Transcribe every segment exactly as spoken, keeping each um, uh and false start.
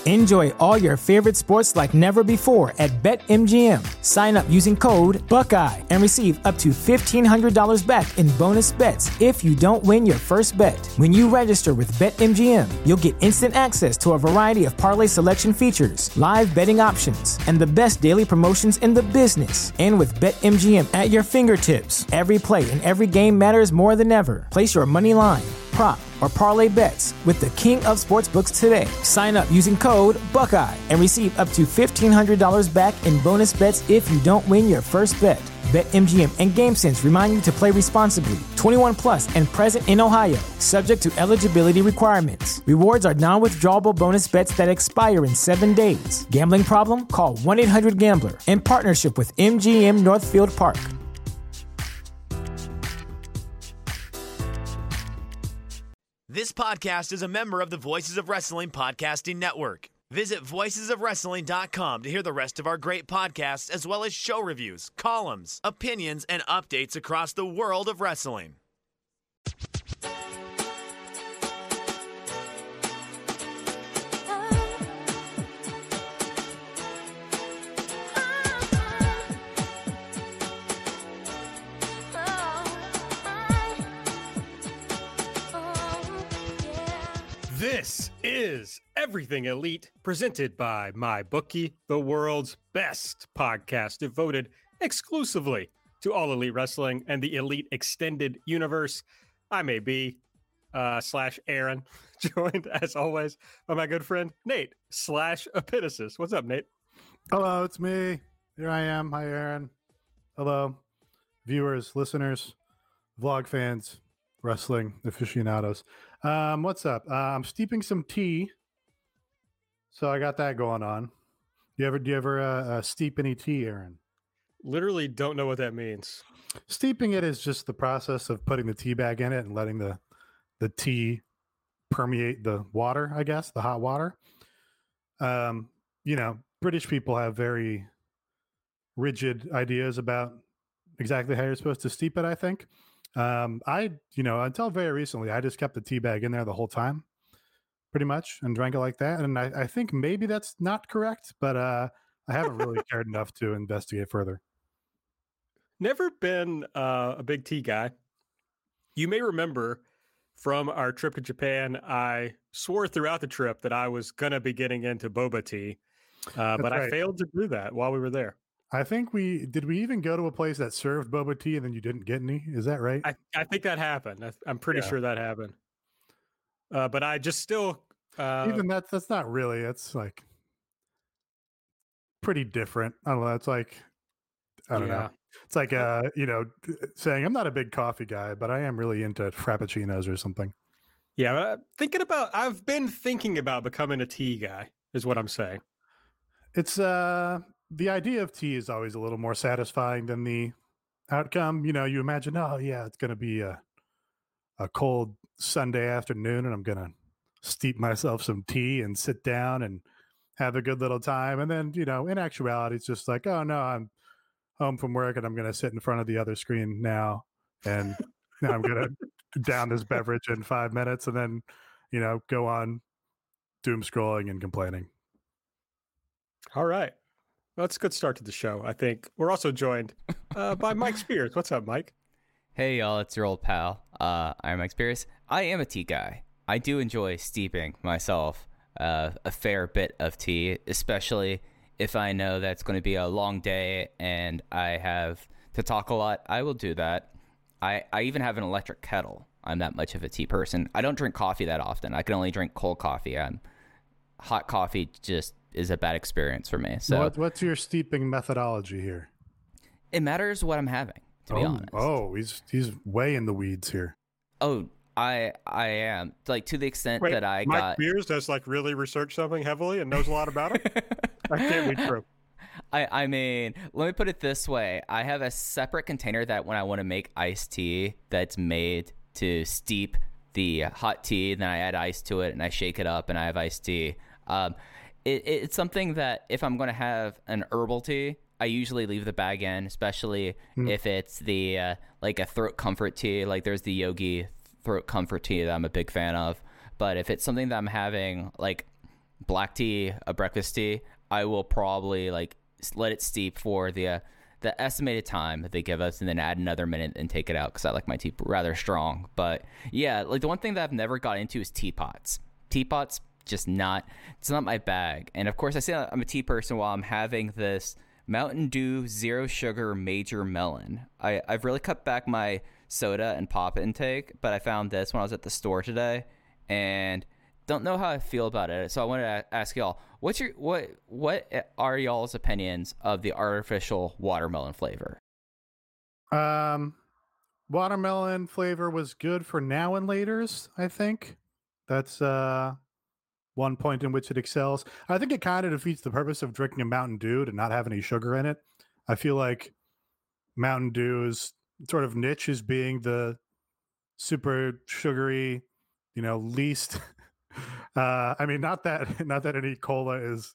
Enjoy all your favorite sports like never before at BetMGM. Sign up using code Buckeye and receive up to fifteen hundred dollars back in bonus bets if you don't win your first bet. When you register with BetMGM, you'll get instant access to a variety of parlay selection features, live betting options, and the best daily promotions in the business. And with BetMGM at your fingertips, every play and every game matters more than ever. Place your money line, prop, or parlay bets with the king of sportsbooks today. Sign up using code Buckeye and receive up to fifteen hundred dollars back in bonus bets if you don't win your first bet. BetMGM and GameSense remind you to play responsibly. twenty-one plus and present in Ohio, subject to eligibility requirements. Rewards are non-withdrawable bonus bets that expire in seven days. Gambling problem? Call one eight hundred gambler in partnership with M G M Northfield Park. This podcast is a member of the Voices of Wrestling Podcasting Network. Visit voices of wrestling dot com to hear the rest of our great podcasts, as well as show reviews, columns, opinions, and updates across the world of wrestling. This is Everything Elite, presented by MyBookie, the world's best podcast devoted exclusively to all elite wrestling and the elite extended universe. I'm A B uh, slash Aaron, joined as always by my good friend Nate slash Epitasis. What's up, Nate? Hello, it's me. Here I am. Hi, Aaron. Hello, viewers, listeners, vlog fans, wrestling aficionados. Um, what's up? Uh, I'm steeping some tea, so I got that going on. Do you ever do you ever uh, uh, steep any tea, Aaron? Literally don't know what that means. Steeping it is just the process of putting the tea bag in it and letting the the tea permeate the water, I guess, the hot water. Um, you know, British people have very rigid ideas about exactly how you're supposed to steep it, I think. Um, I, you know, until very recently, I just kept the tea bag in there the whole time, pretty much, and drank it like that. And I, I think maybe that's not correct, but uh, I haven't really cared enough to investigate further. Never been uh, a big tea guy. You may remember from our trip to Japan, I swore throughout the trip that I was going to be getting into boba tea, uh, but right. I failed to do that while we were there. I think we did. We even go to a place that served boba tea, and then you didn't get any. Is that right? I, I think that happened. I, I'm pretty Yeah. sure that happened. Uh, but I just still uh, even that's that's not really. It's like pretty different. I don't know. It's like I don't yeah. know. It's like uh, you know, saying I'm not a big coffee guy, but I am really into frappuccinos or something. Yeah, uh, thinking about. I've been thinking about becoming a tea guy. Is what I'm saying. It's uh. The idea of tea is always a little more satisfying than the outcome. You know, you imagine, oh yeah, it's going to be a a cold Sunday afternoon, and I'm going to steep myself some tea and sit down and have a good little time. And then, you know, in actuality, it's just like, oh no, I'm home from work and I'm going to sit in front of the other screen now, and now I'm going to down this beverage in five minutes, and then, you know, go on doom scrolling and complaining. All right. Well, that's a good start to the show, I think. We're also joined uh, by Mike Spears. What's up, Mike? Hey, y'all. It's your old pal. Uh, I'm Mike Spears. I am a tea guy. I do enjoy steeping myself uh, a fair bit of tea, especially if I know that's going to be a long day and I have to talk a lot. I will do that. I, I even have an electric kettle. I'm that much of a tea person. I don't drink coffee that often. I can only drink cold coffee. I'm, hot coffee just is a bad experience for me. So what, what's your steeping methodology here? It matters what I'm having, to oh, be honest. Oh, he's he's way in the weeds here. Oh, I I am. Like, to the extent Wait, that I Mike got... Spears does, like, really research something heavily and knows a lot about it? That can't be true. I, I mean, let me put it this way. I have a separate container that when I want to make iced tea that's made to steep the hot tea, then I add ice to it and I shake it up and I have iced tea. Um, it, it's something that if I'm going to have an herbal tea, I usually leave the bag in, especially mm. if it's the uh, like a throat comfort tea. Like there's the Yogi throat comfort tea that I'm a big fan of. But if it's something that I'm having, like black tea, a breakfast tea, I will probably like let it steep for the uh, the estimated time that they give us, and then add another minute and take it out because I like my tea rather strong. But yeah, like the one thing that I've never got into is teapots. Teapots, just not, it's not my bag. And of course, I say I'm a tea person while I'm having this Mountain Dew Zero Sugar Major Melon. I, I've really cut back my soda and pop intake, but I found this when I was at the store today, and don't know how I feel about it. So I wanted to ask y'all, what's your what what are y'all's opinions of the artificial watermelon flavor? Um, watermelon flavor was good for now and laters. I think that's uh one point in which it excels. I think it kind of defeats the purpose of drinking a Mountain Dew to not have any sugar in it. I feel like Mountain Dew's sort of niche is being the super sugary, you know, least. uh, I mean, not that not that any cola is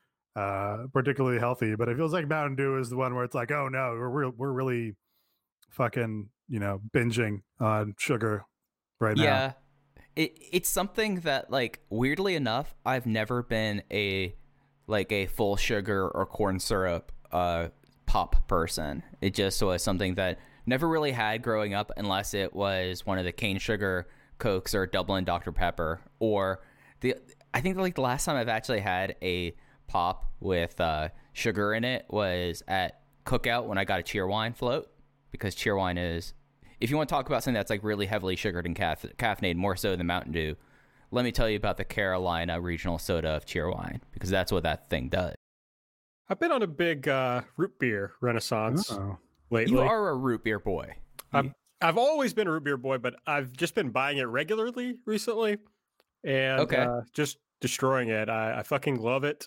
uh, particularly healthy, but it feels like Mountain Dew is the one where it's like, oh no, we're real, we're really fucking, you know, binging on sugar right now. Yeah. It it's something that, like, weirdly enough, I've never been a like a full sugar or corn syrup uh pop person. It just was something that never really had growing up, unless it was one of the cane sugar Cokes or Dublin Doctor Pepper. Or the I think like the last time I've actually had a pop with uh sugar in it was at Cookout when I got a Cheerwine float, because Cheerwine is, if you want to talk about something that's like really heavily sugared and caff- caffeinated, more so than Mountain Dew, let me tell you about the Carolina regional soda of Cheerwine, because that's what that thing does. I've been on a big uh, root beer renaissance Oh. lately. You are a root beer boy. I've, I've always been a root beer boy, but I've just been buying it regularly recently, and Okay. uh, just destroying it. I, I fucking love it.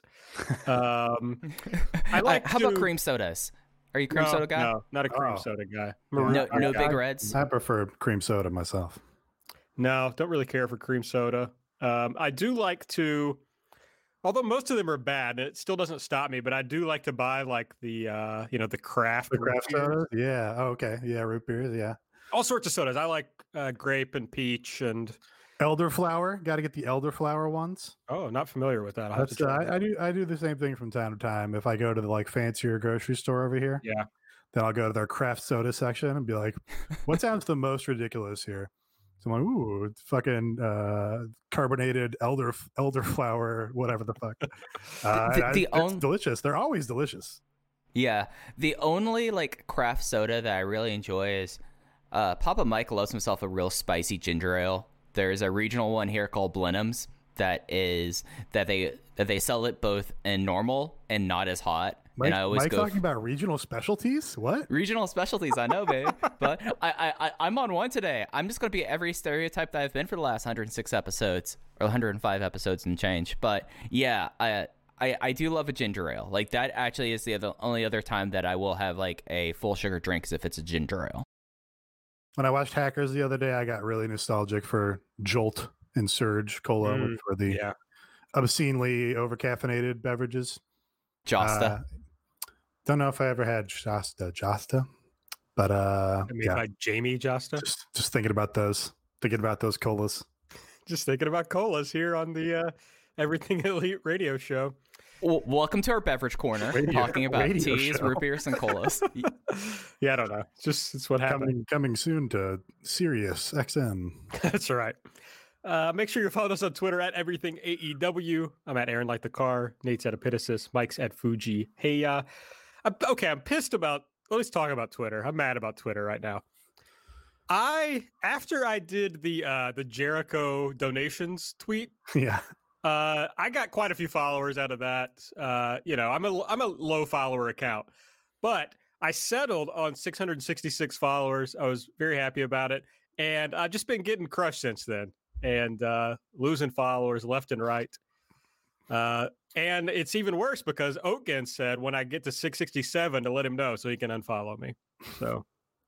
Um, I like. How to... about cream sodas? Are you a cream no, soda guy? No, not a cream Oh. soda guy. I'm a root No, beer no guy. big reds. I prefer cream soda myself. No, don't really care for cream soda. Um, I do like to, although most of them are bad, and it still doesn't stop me, but I do like to buy like the, uh, you know, the craft, The root craft beers. soda? Yeah. Oh, okay. Yeah. Root beers. Yeah. All sorts of sodas. I like uh, grape and peach and, Elderflower. Got to get the elderflower ones. oh, not familiar with that. I'll have to That's uh, try that. I, I do. I do the same thing from time to time. If I go to the like fancier grocery store over here, Yeah. then I'll go to their craft soda section and be like, "What sounds the most ridiculous here?" So I'm like, "Ooh, it's fucking uh, carbonated elder elderflower, whatever the fuck." Uh, The- and I- the it's own- delicious. They're always delicious. Yeah. The only like craft soda that I really enjoy is uh, Papa Mike loves himself a real spicy ginger ale. There's a regional one here called Blenheim's that is that they that they sell it both in normal and not as hot. Mike, and I always Mike go talking about regional specialties. What? regional specialties. I know, babe, but I, I, I I'm on one today. I'm just gonna be every stereotype that I've been for the last one hundred six episodes or one hundred five episodes and change. But yeah, I I I do love a ginger ale. Like that actually is the other, only other time that I will have like a full sugar drink is if it's a ginger ale. When I watched Hackers the other day, I got really nostalgic for Jolt and Surge Cola, Mm, which were the Yeah. obscenely overcaffeinated beverages. Josta. Uh, don't know if I ever had Josta, Josta, but uh, I mean, yeah, by Jamie Josta. just just thinking about those, thinking about those colas. Just thinking about colas here on the uh, Everything Elite radio show. Well, welcome to our beverage corner, Radio- talking about radio teas, show. root beers, and colas. Yeah, I don't know. It's just it's what happened. Coming coming soon to Sirius X M. That's right. Uh, make sure you follow us on Twitter at everything A E W. I'm at Aaron Like the Car. Nate's at Epitasis. Mike's at Fuji. Hey, uh, I'm, okay, I'm pissed about. Let's talk about Twitter. I'm mad about Twitter right now. I after I did the uh, the Jericho donations tweet, Yeah, uh, I got quite a few followers out of that. Uh, you know, I'm a I'm a low follower account, but I settled on six hundred sixty-six followers. I was very happy about it, and I've just been getting crushed since then, and uh, losing followers left and right. Uh, and it's even worse because Oatgen said when I get to six sixty-seven to let him know so he can unfollow me. So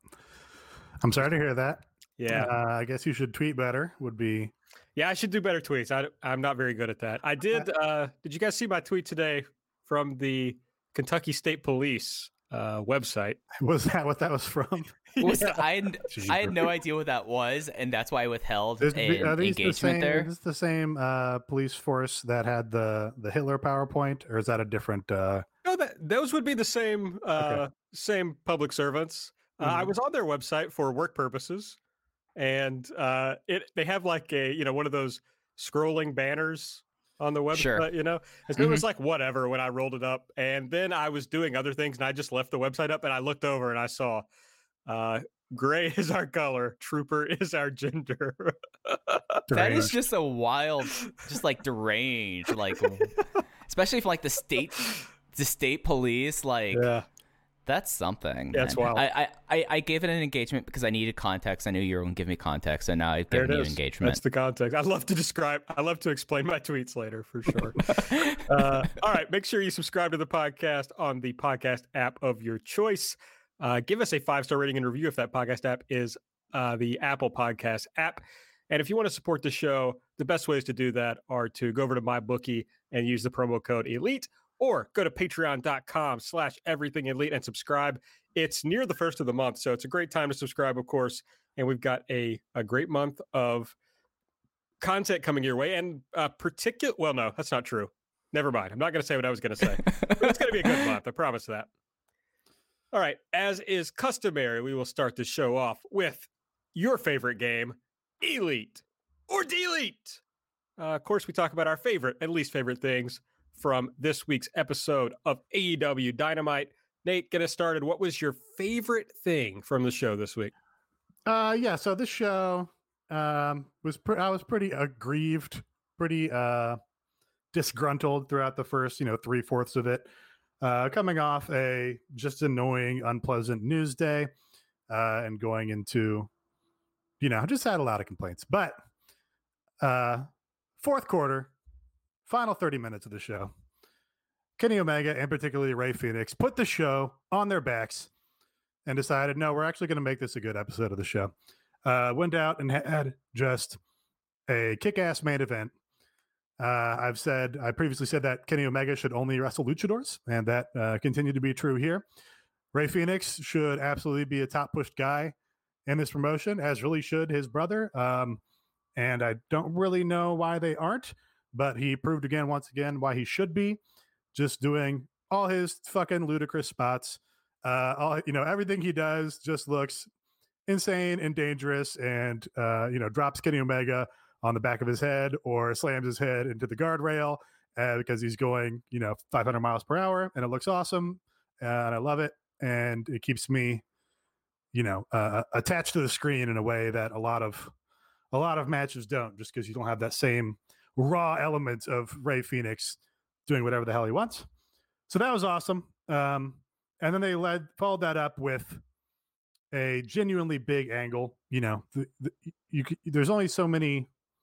I'm sorry to hear that. yeah, Uh, I guess you should tweet better. Would be yeah, I should do better tweets. I, I'm not very good at that. I did. Uh, did you guys see my tweet today from the Kentucky State Police uh, website? was that what that was from? Was, Yeah. I, had, I had no idea what that was, and that's why I withheld Is, an are these the engagement same, there. Is this the same uh, police force that had the the Hitler PowerPoint, or is that a different? Uh... No, that those would be the same uh, Okay. same public servants. Uh, I Mhm. was on their website for work purposes, and uh, it they have like a you know one of those scrolling banners on the website, Sure. you know, and so it was like whatever when I rolled it up, and then I was doing other things, and I just left the website up, and I looked over and I saw. Uh, Gray is our color. Trooper is our gender. That is Deranged. just a wild, just like deranged, like especially for like the state, the state police, like Yeah, that's something. Yeah, it's man. wild. I, I, I gave it an engagement because I needed context. I knew you were going to give me context, and now I've there given it you is. engagement. That's the context. I love to describe. I love to explain my tweets later for sure. uh, all right, make sure you subscribe to the podcast on the podcast app of your choice. Uh, give us a five-star rating and review if that podcast app is uh, the Apple Podcast app. And if you want to support the show, the best ways to do that are to go over to MyBookie and use the promo code ELITE, or go to patreon.com slash everything elite and subscribe. It's near the first of the month, so it's a great time to subscribe, of course. And we've got a, a great month of content coming your way. And uh, particular, well, no, that's not true. Never mind. I'm not going to say what I was going to say. But it's going to be a good month. I promise that. All right. As is customary, we will start the show off with your favorite game, Elite or Delete. Uh, of course, we talk about our favorite and least favorite things from this week's episode of A E W Dynamite. Nate, get us started. What was your favorite thing from the show this week? Uh, yeah. So this show um, was pre- I was pretty aggrieved, pretty uh, disgruntled throughout the first, you know, three fourths of it. Uh, coming off a just annoying, unpleasant news day, uh, and going into, you know, just had a lot of complaints. But uh, fourth quarter, final thirty minutes of the show, Kenny Omega and particularly Rey Fenix put the show on their backs and decided, no, we're actually going to make this a good episode of the show. Uh, went out and had just a kick-ass main event. Uh, I've said, I previously said that Kenny Omega should only wrestle luchadors, and that uh, continued to be true here. Rey Fenix should absolutely be a top pushed guy in this promotion, as really should his brother. Um, and I don't really know why they aren't, but he proved again, once again, why he should be, just doing all his fucking ludicrous spots. Uh, all, you know, everything he does just looks insane and dangerous, and, uh, you know, drops Kenny Omega on the back of his head or slams his head into the guardrail uh, because he's going, you know, five hundred miles per hour, and it looks awesome. Uh, and I love it. And it keeps me, you know, uh, attached to the screen in a way that a lot of, a lot of matches don't, just because you don't have that same raw element of Rey Fenix doing whatever the hell he wants. So that was awesome. Um, and then they led, followed that up with a genuinely big angle. You know, the, the, you, there's only so many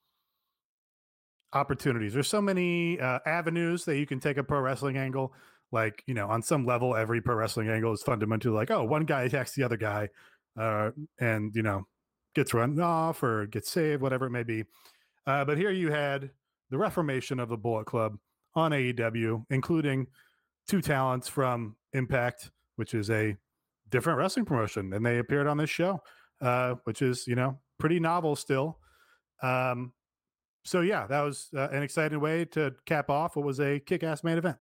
opportunities. There's so many uh, avenues that you can take a pro wrestling angle. Like, you know, on some level, every pro wrestling angle is fundamentally like, oh, one guy attacks the other guy uh, and, you know, gets run off or gets saved, whatever it may be. Uh, but here you had the reformation of the Bullet Club on A E W, including two talents from Impact, which is a different wrestling promotion. And they appeared on this show, uh, which is, you know, pretty novel still. Um, so, yeah, that was uh, an exciting way to cap off what was a kick-ass main event.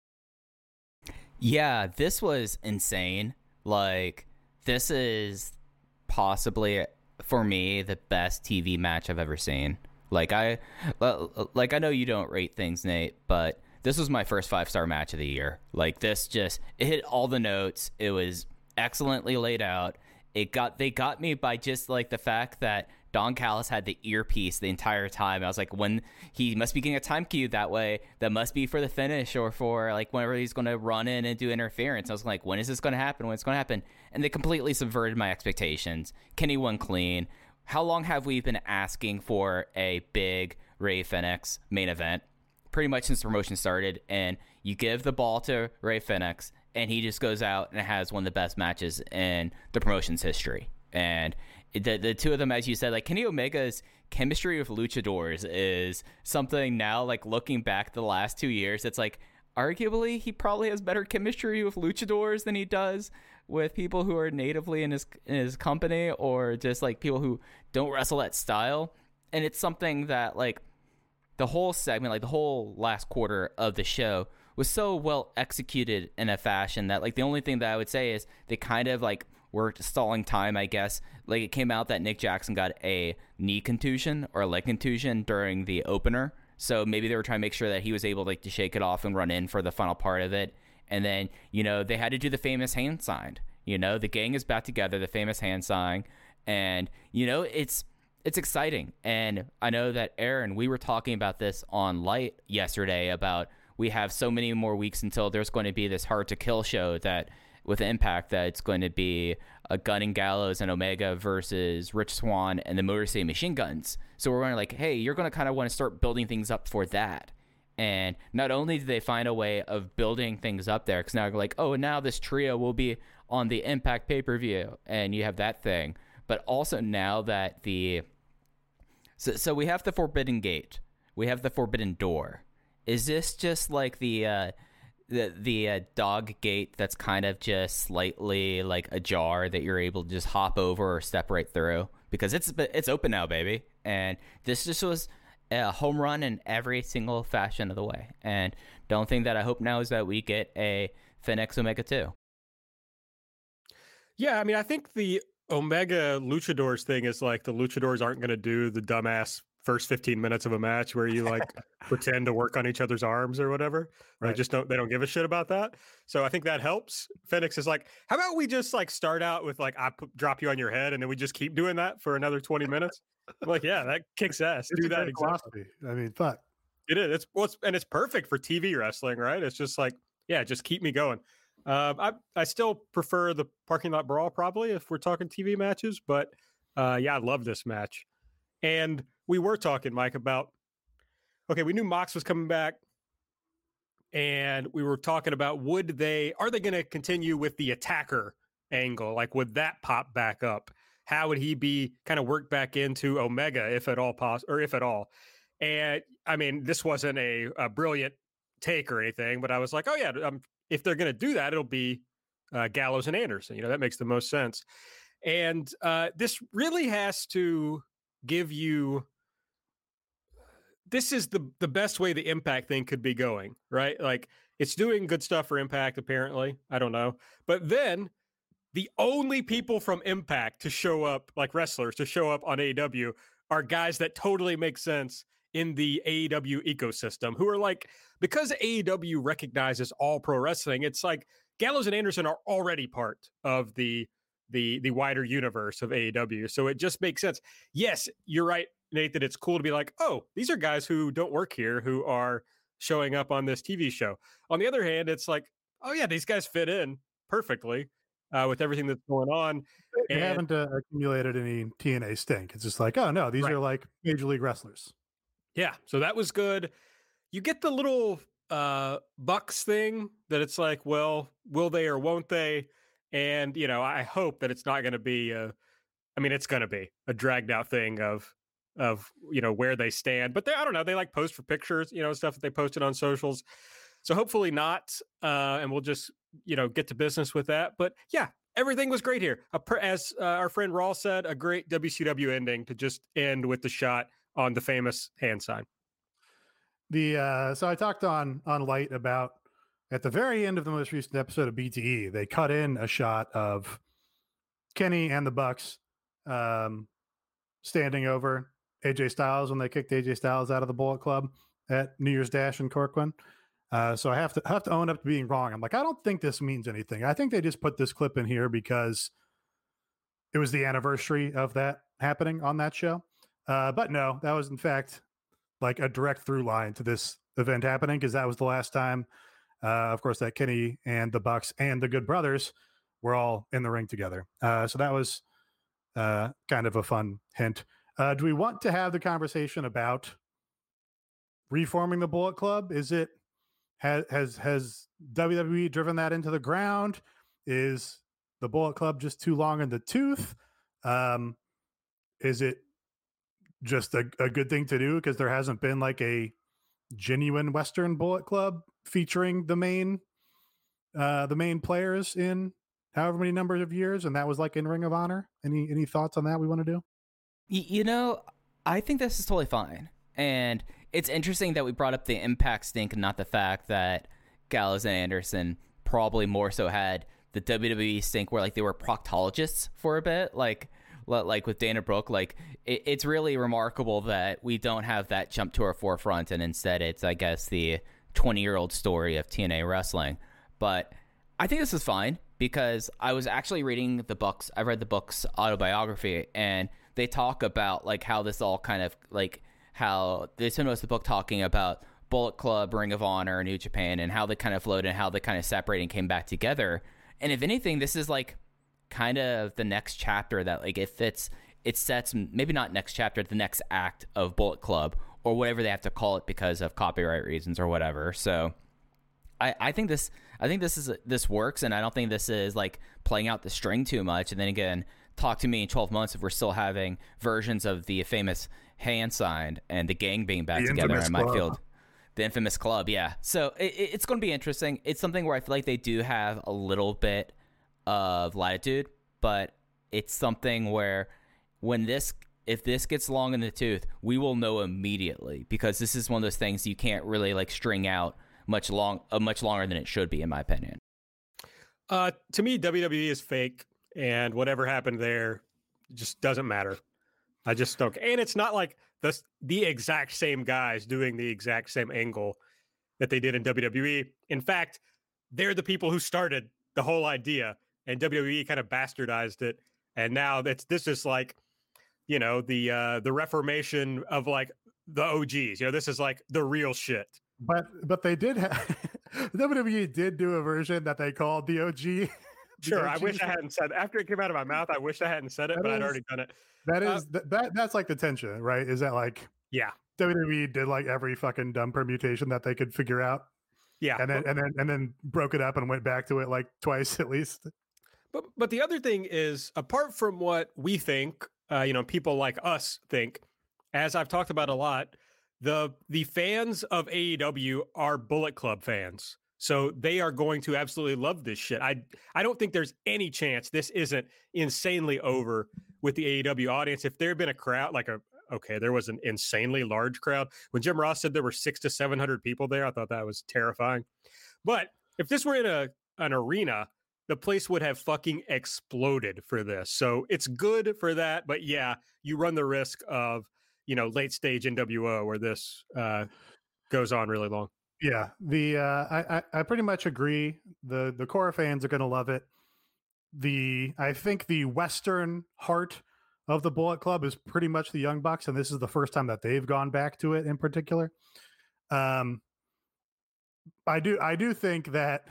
Yeah, this was insane. Like, this is possibly, for me, the best T V match I've ever seen. Like, I, like, I know you don't rate things, Nate, but this was my first five-star match of the year. Like, this just, it hit all the notes. It was excellently laid out. It got, they got me by just, like, the fact that Don Callis had the earpiece the entire time. I was like, when he must be getting a time cue that way, that must be for the finish or for like whenever he's going to run in and do interference. I was like, when is this going to happen? When it's going to happen? And they completely subverted my expectations. Kenny won clean. How long have we been asking for a big Rey Fenix main event? Pretty much since the promotion started. And you give the ball to Rey Fenix, and he just goes out and has one of the best matches in the promotion's history. And the the two of them, as you said, like Kenny Omega's chemistry with luchadors is something now, like looking back the last two years, it's like, arguably he probably has better chemistry with luchadors than he does with people who are natively in his in his company, or just like people who don't wrestle that style. And it's something that like the whole segment, like the whole last quarter of the show was so well executed in a fashion that like the only thing that I would say is they kind of like were stalling time, I guess. Like it came out that Nick Jackson got a knee contusion or a leg contusion during the opener. So maybe they were trying to make sure that he was able like to shake it off and run in for the final part of it. And then, you know, they had to do the famous hand sign. You know, the gang is back together, the famous hand sign. And, you know, it's it's exciting. And I know that, Aaron, we were talking about this on Light yesterday about we have so many more weeks until there's going to be this Hard to Kill show that with Impact, that it's going to be a Gunn and Gallows and Omega versus Rich Swann and the Motor City Machine Guns. So we're going to like, hey, you're going to kind of want to start building things up for that. And not only do they find a way of building things up there, because now you're like, oh, now this trio will be on the Impact pay-per-view, and you have that thing. But also now that the... So, so we have the Forbidden Gate. We have the Forbidden Door. Is this just like the... Uh, the the uh, dog gate that's kind of just slightly like ajar that you're able to just hop over or step right through? Because it's it's open now, baby. And this just was a home run in every single fashion of the way. And the only thing that I hope now is that we get a Fenix Omega two. Yeah, I mean, I think the Omega Luchadors thing is like the Luchadors aren't going to do the dumbass first fifteen minutes of a match where you like pretend to work on each other's arms or whatever. Right. They just don't, they don't give a shit about that. So I think that helps. Fenix is like, how about we just like start out with like, I p- drop you on your head and then we just keep doing that for another twenty minutes. I'm like, yeah, that kicks ass. It's do a that. great Exactly. philosophy. I mean, fuck. It is. It's, well, it's and it's perfect for T V wrestling, right? It's just like, yeah, just keep me going. Um, I, I still prefer the parking lot brawl probably if we're talking T V matches, but uh, yeah, I love this match. And we were talking, Mike, about, okay, we knew Mox was coming back, and we were talking about would they, are they going to continue with the attacker angle? Like, would that pop back up? How would he be kind of worked back into Omega, if at all possible, or if at all? And I mean, this wasn't a, a brilliant take or anything, but I was like, oh yeah, um, if they're going to do that, it'll be uh, Gallows and Anderson. You know, that makes the most sense. And uh, this really has to give you, this is the the best way the Impact thing could be going, right? Like it's doing good stuff for Impact, apparently. I don't know. But then the only people from Impact to show up, like wrestlers to show up on A E W, are guys that totally make sense in the A E W ecosystem, who are like, because A E W recognizes all pro wrestling, it's like Gallows and Anderson are already part of the the the wider universe of A E W. So it just makes sense. Yes, you're right, Nate, that it's cool to be like, oh, these are guys who don't work here who are showing up on this T V show. On the other hand, it's like, oh yeah, these guys fit in perfectly uh, with everything that's going on. They and, haven't uh, accumulated any T N A stink. It's just like, oh no, these right. are like Major League wrestlers. Yeah, so that was good. You get the little uh, Bucks thing that it's like, well, will they or won't they? And, you know, I hope that it's not going to be, a, I mean, it's going to be a dragged out thing of, of, you know, where they stand. But they, I don't know, they like post for pictures, you know, stuff that they posted on socials. So hopefully not. Uh, and we'll just, you know, get to business with that. But yeah, everything was great here. As uh, our friend Rawl said, a great W C W ending to just end with the shot on the famous hand sign. The uh, so I talked on on Light about at the very end of the most recent episode of B T E, they cut in a shot of Kenny and the Bucks um, standing over A J Styles when they kicked A J Styles out of the Bullet Club at New Year's Dash in Corcoran. Uh, so I have to have to own up to being wrong. I'm like, I don't think this means anything. I think they just put this clip in here because it was the anniversary of that happening on that show. Uh, but no, that was in fact like a direct through line to this event happening, because that was the last time, uh, of course, that Kenny and the Bucks and the Good Brothers were all in the ring together. Uh, so that was uh, kind of a fun hint. Uh, do we want to have the conversation about reforming the Bullet Club? Is it has has has W W E driven that into the ground? Is the Bullet Club just too long in the tooth? Um, is it just a, a good thing to do because there hasn't been like a genuine Western Bullet Club featuring the main uh, the main players in however many numbers of years, and that was like in Ring of Honor. Any any thoughts on that we want to do? You know, I think this is totally fine. And it's interesting that we brought up the Impact stink and not the fact that Gallows and Anderson probably more so had the W W E stink where like they were proctologists for a bit, like like with Dana Brooke. Like it, it's really remarkable that we don't have that jump to our forefront, and instead it's, I guess, the twenty-year-old story of T N A wrestling. But I think this is fine because I was actually reading the books. I read the book's autobiography, and they talk about like how this all kind of like how they spend most of the book talking about Bullet Club, Ring of Honor, New Japan, and how they kind of flowed and how they kind of separated and came back together. And if anything, this is like kind of the next chapter that like it fits. It sets maybe not next chapter, the next act of Bullet Club or whatever they have to call it because of copyright reasons or whatever. So I, I think this I think this is this works, and I don't think this is like playing out the string too much. And then again, talk to me in twelve months if we're still having versions of the famous hand signed and the gang being back The together. infamous I might club. feel the infamous club, yeah. So it, it's going to be interesting. It's something where I feel like they do have a little bit of latitude, but it's something where when this, if this gets long in the tooth, we will know immediately because this is one of those things you can't really like string out much long, uh, much longer than it should be, in my opinion. Uh, to me, W W E is fake, and whatever happened there just doesn't matter. I just don't. And it's not like the the exact same guys doing the exact same angle that they did in W W E. In fact, they're the people who started the whole idea, and W W E kind of bastardized it. And now that's this is like, you know, the uh, the reformation of like the O Gs. You know, this is like the real shit. But but they did have W W E did do a version that they called the O G. Sure, I wish I hadn't said after it came out of my mouth. I wish I hadn't said it, That but I'd is- already done it. That Uh, is that, that that's like the tension, right? Is that like Yeah, W W E did like every fucking dumb permutation that they could figure out, yeah. and then but, and then and then broke it up and went back to it like twice at least. but but the other thing is, apart from what we think, uh, you know, people like us think, as I've talked about a lot, the the fans of A E W are Bullet Club fans. So they are going to absolutely love this shit. I I don't think there's any chance this isn't insanely over with the A E W audience. If there had been a crowd, like a, okay, there was an insanely large crowd. When Jim Ross said there were six to seven hundred people there, I thought that was terrifying. But if this were in a an arena, the place would have fucking exploded for this. So it's good for that. But yeah, you run the risk of, you know, late stage N W O where this uh, goes on really long. Yeah, the uh, I, I I pretty much agree. The the core fans are going to love it. The I think the Western heart of the Bullet Club is pretty much the Young Bucks, and this is the first time that they've gone back to it in particular. Um, I do I do think that.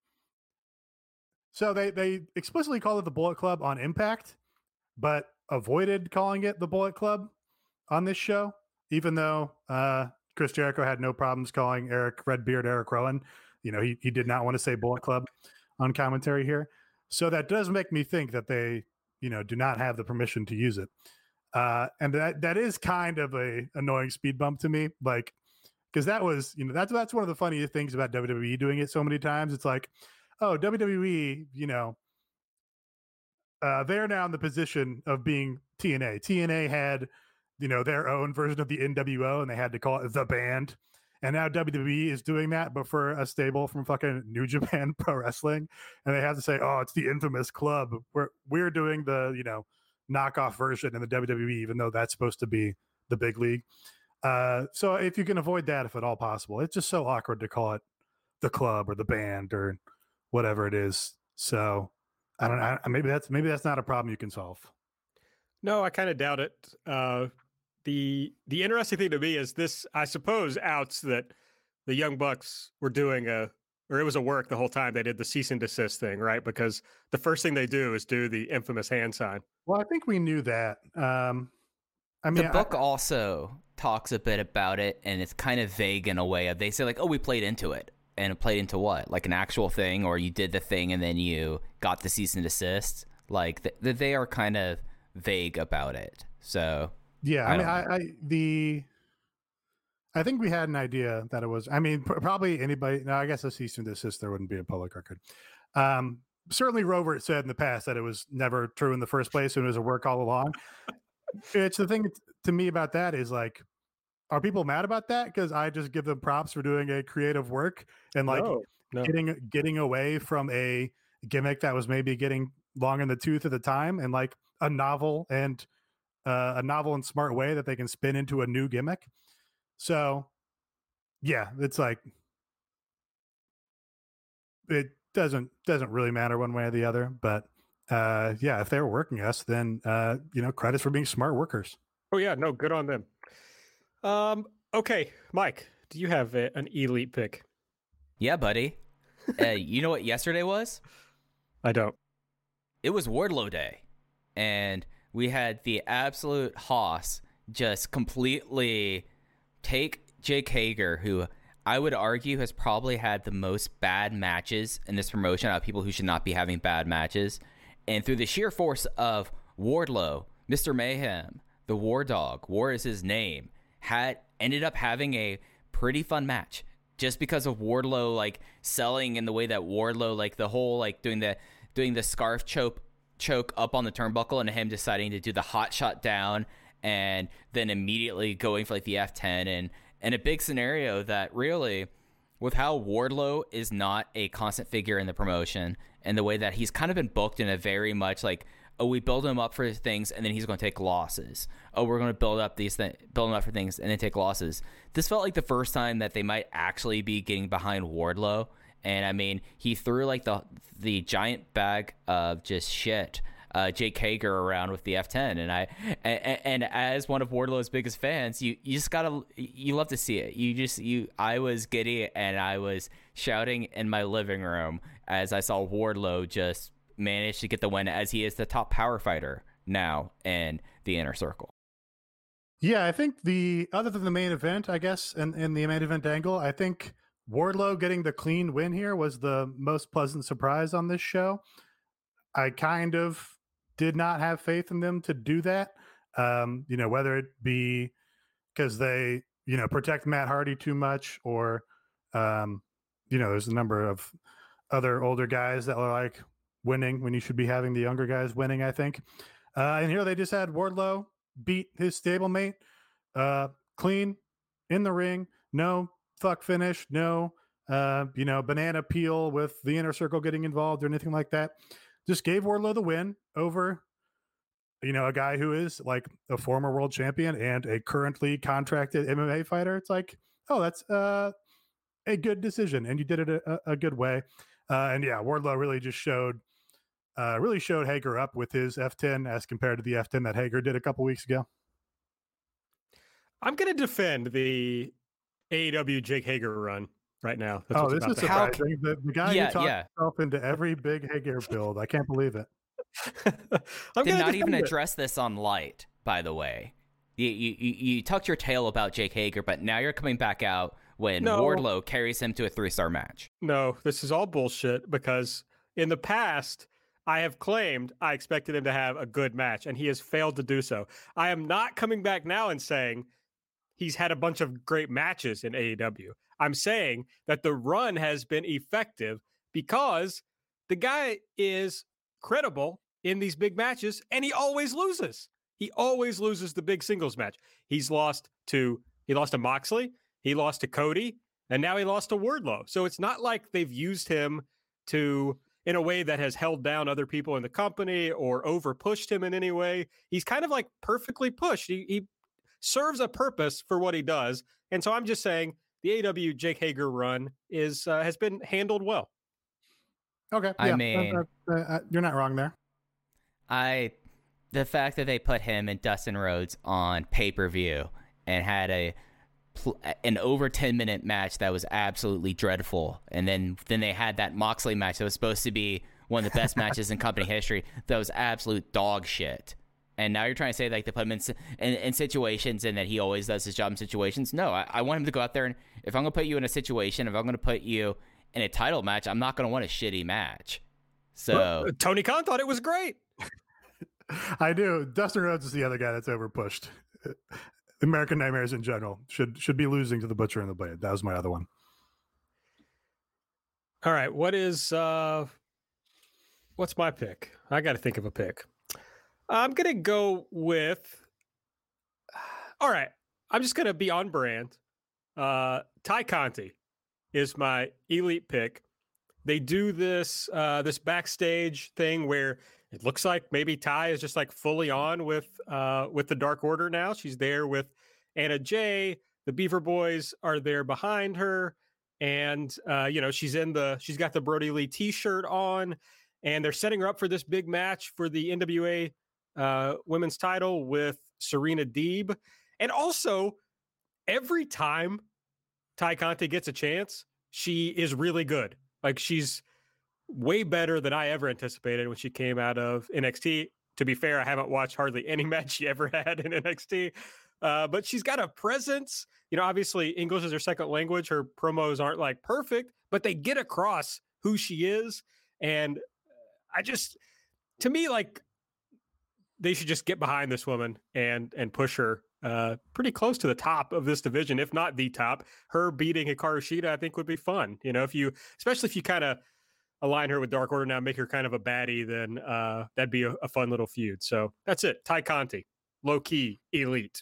So they they explicitly call it the Bullet Club on Impact, but avoided calling it the Bullet Club on this show, even though uh, Chris Jericho had no problems calling Eric Redbeard Eric Rowan. You know, he he did not want to say Bullet Club on commentary here. So that does make me think that they, you know, do not have the permission to use it. Uh, and that that is kind of a annoying speed bump to me, like, because that was, you know, that's that's one of the funniest things about W W E doing it so many times. It's like, oh, W W E, you know, uh, they're now in the position of being T N A. T N A had, you know, their own version of the N W O, and they had to call it the Band. And now W W E is doing that, but for a stable from fucking New Japan Pro Wrestling, and they have to say, "Oh, it's the infamous club." We're we're doing the, you know, knockoff version in the W W E, even though that's supposed to be the big league. Uh, so if you can avoid that, if at all possible, it's just so awkward to call it the club or the band or whatever it is. So I don't know. Maybe that's maybe that's not a problem you can solve. No, I kind of doubt it. Uh, the The interesting thing to me is this, I suppose, outs that the Young Bucks were doing a, or it was a work the whole time. They did the cease and desist thing, right? Because the first thing they do is do the infamous hand sign. Well, I think we knew that. Um, I mean, The book I, also talks a bit about it, and it's kind of vague in a way of they say like, oh, we played into it. And it played into what? Like an actual thing, or you did the thing and then you got the cease and desist? Like th- they are kind of vague about it. So yeah, I I, mean, don't I, I the I think we had an idea that it was. I mean, pr- probably anybody. No, I guess a cease and desist there wouldn't be a public record. Um, certainly, Robert said in the past that it was never true in the first place, and it was a work all along. It's the thing to me about that is like, are people mad about that? Because I just give them props for doing a creative work and like No, no. getting getting away from a gimmick that was maybe getting long in the tooth at the time, and like a novel and uh, a novel and smart way that they can spin into a new gimmick. So, yeah, it's like it doesn't doesn't really matter one way or the other. But uh, yeah, if they were working us, then uh, you know, credits for being smart workers. Oh yeah, no, good on them. Um, okay, Mike, do you have a, an elite pick? Yeah, buddy. uh, you know what yesterday was? I don't. It was Wardlow Day, and we had the absolute hoss just completely take Jake Hager, who I would argue has probably had the most bad matches in this promotion out of people who should not be having bad matches, and through the sheer force of Wardlow, Mister Mayhem, the War Dog, War is his name, had ended up having a pretty fun match just because of Wardlow like selling in the way that Wardlow, like the whole like doing the doing the scarf choke choke up on the turnbuckle, and him deciding to do the hot shot down and then immediately going for like the F ten, and and a big scenario that really, with how Wardlow is not a constant figure in the promotion and the way that he's kind of been booked in a very much like, oh, we build him up for things and then he's going to take losses. Oh, we're going to build up these things, build him up for things and then take losses. This felt like the first time that they might actually be getting behind Wardlow. And I mean, he threw like the the giant bag of just shit, uh, Jake Hager around with the F ten. And I and, and as one of Wardlow's biggest fans, you, you just gotta you love to see it. You just you I was giddy and I was shouting in my living room as I saw Wardlow just managed to get the win, as he is the top power fighter now in the Inner Circle. Yeah, I think the other than the main event, I guess, and in, in the main event angle, I think Wardlow getting the clean win here was the most pleasant surprise on this show. I kind of did not have faith in them to do that. Um, you know, whether it be because they, you know, protect Matt Hardy too much, or, um, you know, there's a number of other older guys that are like winning when you should be having the younger guys winning, I think. Uh, and here they just had Wardlow beat his stablemate uh, clean in the ring. No fuck finish. No, uh, you know, banana peel with the Inner Circle getting involved or anything like that. Just gave Wardlow the win over, you know, a guy who is like a former world champion and a currently contracted M M A fighter. It's like, oh, that's uh, a good decision. And you did it a, a good way. Uh, and yeah, Wardlow really just showed, uh, really showed Hager up with his F ten as compared to the F ten that Hager did a couple weeks ago. I'm going to defend the A E W Jake Hager run right now. That's oh, this is surprising. The, the guy yeah, who talked yeah. himself into every big Hager build. I can't believe it. I'm Did not even it. address this on Light, by the way. You, you you tucked your tail about Jake Hager, but now you're coming back out when No. Wardlow carries him to a three-star match. No, this is all bullshit, because in the past, I have claimed I expected him to have a good match, and he has failed to do so. I am not coming back now and saying he's had a bunch of great matches in A E W. I'm saying that the run has been effective because the guy is credible in these big matches, and he always loses. He always loses the big singles match. He's lost to he lost to Moxley, he lost to Cody, and now he lost to Wardlow. So it's not like they've used him to in a way that has held down other people in the company or over pushed him in any way. He's kind of like perfectly pushed. He, he serves a purpose for what he does. And so I'm just saying the A E W Jake Hager run is uh, has been handled well. Okay. I yeah, mean- uh, uh, uh, you're not wrong there. I, the fact that they put him and Dustin Rhodes on pay-per-view and had a pl- an over ten minute match that was absolutely dreadful, and then then they had that Moxley match that was supposed to be one of the best matches in company history that was absolute dog shit. And now you're trying to say like they put him in, in, in situations and that he always does his job in situations. No, I, I want him to go out there, and if I'm going to put you in a situation, if I'm going to put you in a title match, I'm not going to want a shitty match. So Well, Tony Khan thought it was great. I do. Dustin Rhodes is the other guy that's over pushed. American Nightmares in general should should be losing to the Butcher and the Blade. That was my other one. All right, what is uh, what's my pick? I got to think of a pick. I'm gonna go with. All right, I'm just gonna be on brand. Uh, Ty Conti is my elite pick. They do this uh, this backstage thing where it looks like maybe Ty is just like fully on with uh, with the Dark Order now. She's there with Anna Jay. The Beaver Boys are there behind her, and uh, you know she's in the she's got the Brody Lee T-shirt on, and they're setting her up for this big match for the N W A uh, Women's Title with Serena Deeb. And also, every time Ty Conti gets a chance, she is really good. Like, she's way better than I ever anticipated when she came out of N X T. To be fair, I haven't watched hardly any match she ever had in N X T. Uh, but she's got a presence. You know, obviously, English is her second language. Her promos aren't, like, perfect, but they get across who she is. And I just, to me, like, they should just get behind this woman and and push her uh, pretty close to the top of this division, if not the top. Her beating Hikaru Shida, I think, would be fun. You know, if you, especially if you kind of align her with Dark Order now, make her kind of a baddie, then uh, that'd be a, a fun little feud. So that's it. Ty Conti, low key, elite.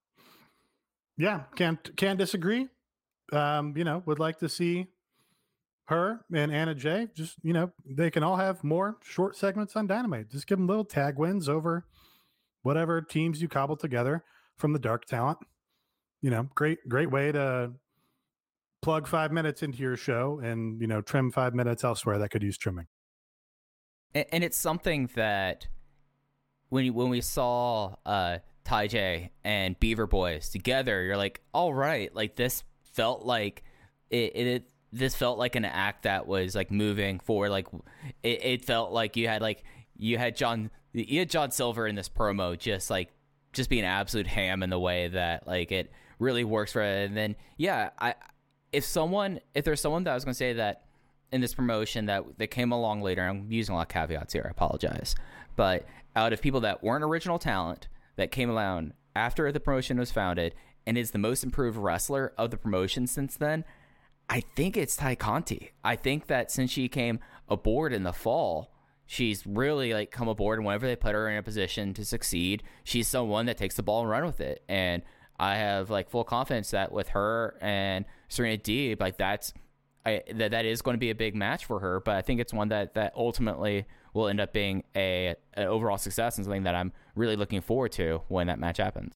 Yeah, can't can't disagree. Um, you know, would like to see her and Anna Jay. Just, you know, they can all have more short segments on Dynamite. Just give them little tag wins over whatever teams you cobble together from the Dark talent. You know, great, great way to plug five minutes into your show and, you know, trim five minutes elsewhere that could use trimming. And, and it's something that when you, when we saw uh, Ty J and Beaver Boys together, you're like, all right, like this felt like it, it this felt like an act that was like moving forward. Like it, it felt like you had like you had John you had John Silver in this promo, just like just being absolute ham in the way that like it really works for it. And then yeah, I if someone if there's someone that I was gonna say that in this promotion that that came along later, I'm using a lot of caveats here, I apologize, but out of people that weren't original talent that came along after the promotion was founded and is the most improved wrestler of the promotion since then, I think it's Ty Conti. I think that since she came aboard in the fall, she's really like come aboard, and whenever they put her in a position to succeed, she's someone that takes the ball and run with it. And I have like full confidence that with her and Serena Deeb, like that's I, that that is going to be a big match for her. But I think it's one that that ultimately will end up being a an overall success and something that I'm really looking forward to when that match happens.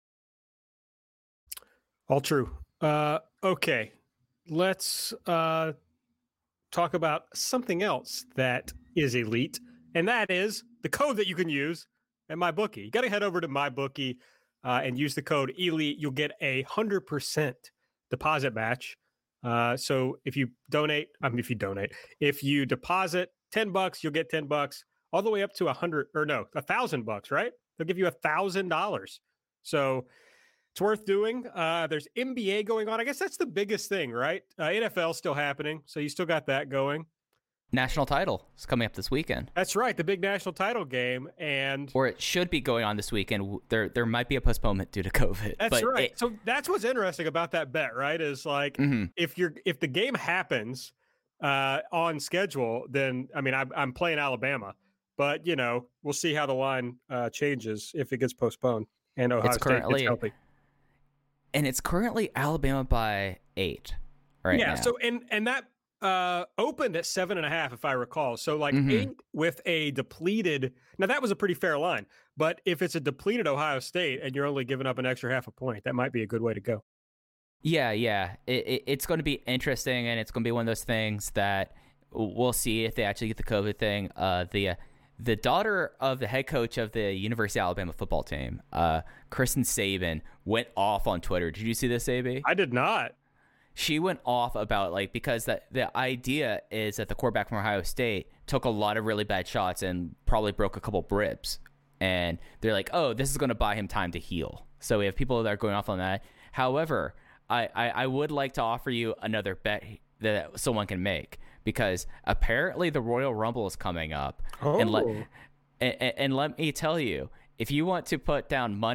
All true. Uh, okay. Let's uh, talk about something else that is elite, and that is the code that you can use at MyBookie. You got to head over to MyBookie uh, and use the code ELITE. You'll get a one hundred percent deposit match. Uh, so if you donate, I mean, if you donate, if you deposit ten bucks, you'll get ten bucks, all the way up to a hundred or no, a thousand bucks, right? They'll give you a thousand dollars. So it's worth doing. Uh, there's N B A going on. I guess that's the biggest thing, right? Uh, N F L still happening, so you still got that going. National title is coming up this weekend. That's right, the big national title game, and or it should be going on this weekend. There, there might be a postponement due to COVID. That's but right. It, so that's what's interesting about that bet, right? Is like mm-hmm. if you're if the game happens uh, on schedule, then I mean, I, I'm playing Alabama, but you know, we'll see how the line uh, changes if it gets postponed and Ohio it's State currently, gets healthy. And it's currently Alabama by eight right yeah, now. Yeah, so and and that uh, opened at seven and a half, if I recall. So like mm-hmm. eight with a depleted. Now that was a pretty fair line, but if it's a depleted Ohio State and you're only giving up an extra half a point, that might be a good way to go. Yeah, yeah, it, it, it's going to be interesting, and it's going to be one of those things that we'll see if they actually get the COVID thing. Uh, the uh, The daughter of the head coach of the University of Alabama football team, uh, Kristen Saban, went off on Twitter. Did you see this, A B? I did not. She went off about, like, because the, the idea is that the quarterback from Ohio State took a lot of really bad shots and probably broke a couple ribs. And they're like, oh, this is going to buy him time to heal. So we have people that are going off on that. However, I, I, I would like to offer you another bet that someone can make. Because apparently the Royal Rumble is coming up. Oh. And, let, and, and let me tell you, if you want to put down money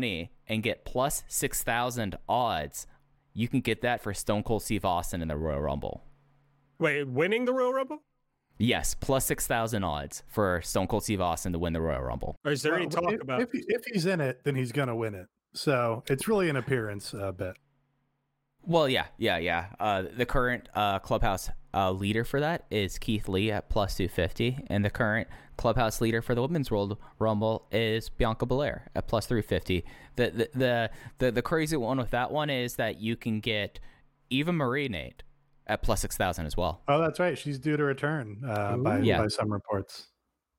and get plus six thousand odds. You can get that for Stone Cold Steve Austin in the Royal Rumble. Wait, winning the Royal Rumble? Yes, plus six thousand odds for Stone Cold Steve Austin to win the Royal Rumble. Or is there Well, any talk if, about... if, he, if he's in it, then he's going to win it. So it's really an appearance uh, bet. Well, yeah, yeah, yeah. Uh, the current uh, Clubhouse uh, leader for that is Keith Lee at plus two fifty, and the current Clubhouse leader for the Women's World Rumble is Bianca Belair at plus three fifty. The the, the the the crazy one with that one is that you can get Eva Marie, Nate, at plus six thousand as well. Oh, that's right. She's due to return uh, by, Yeah. by some reports.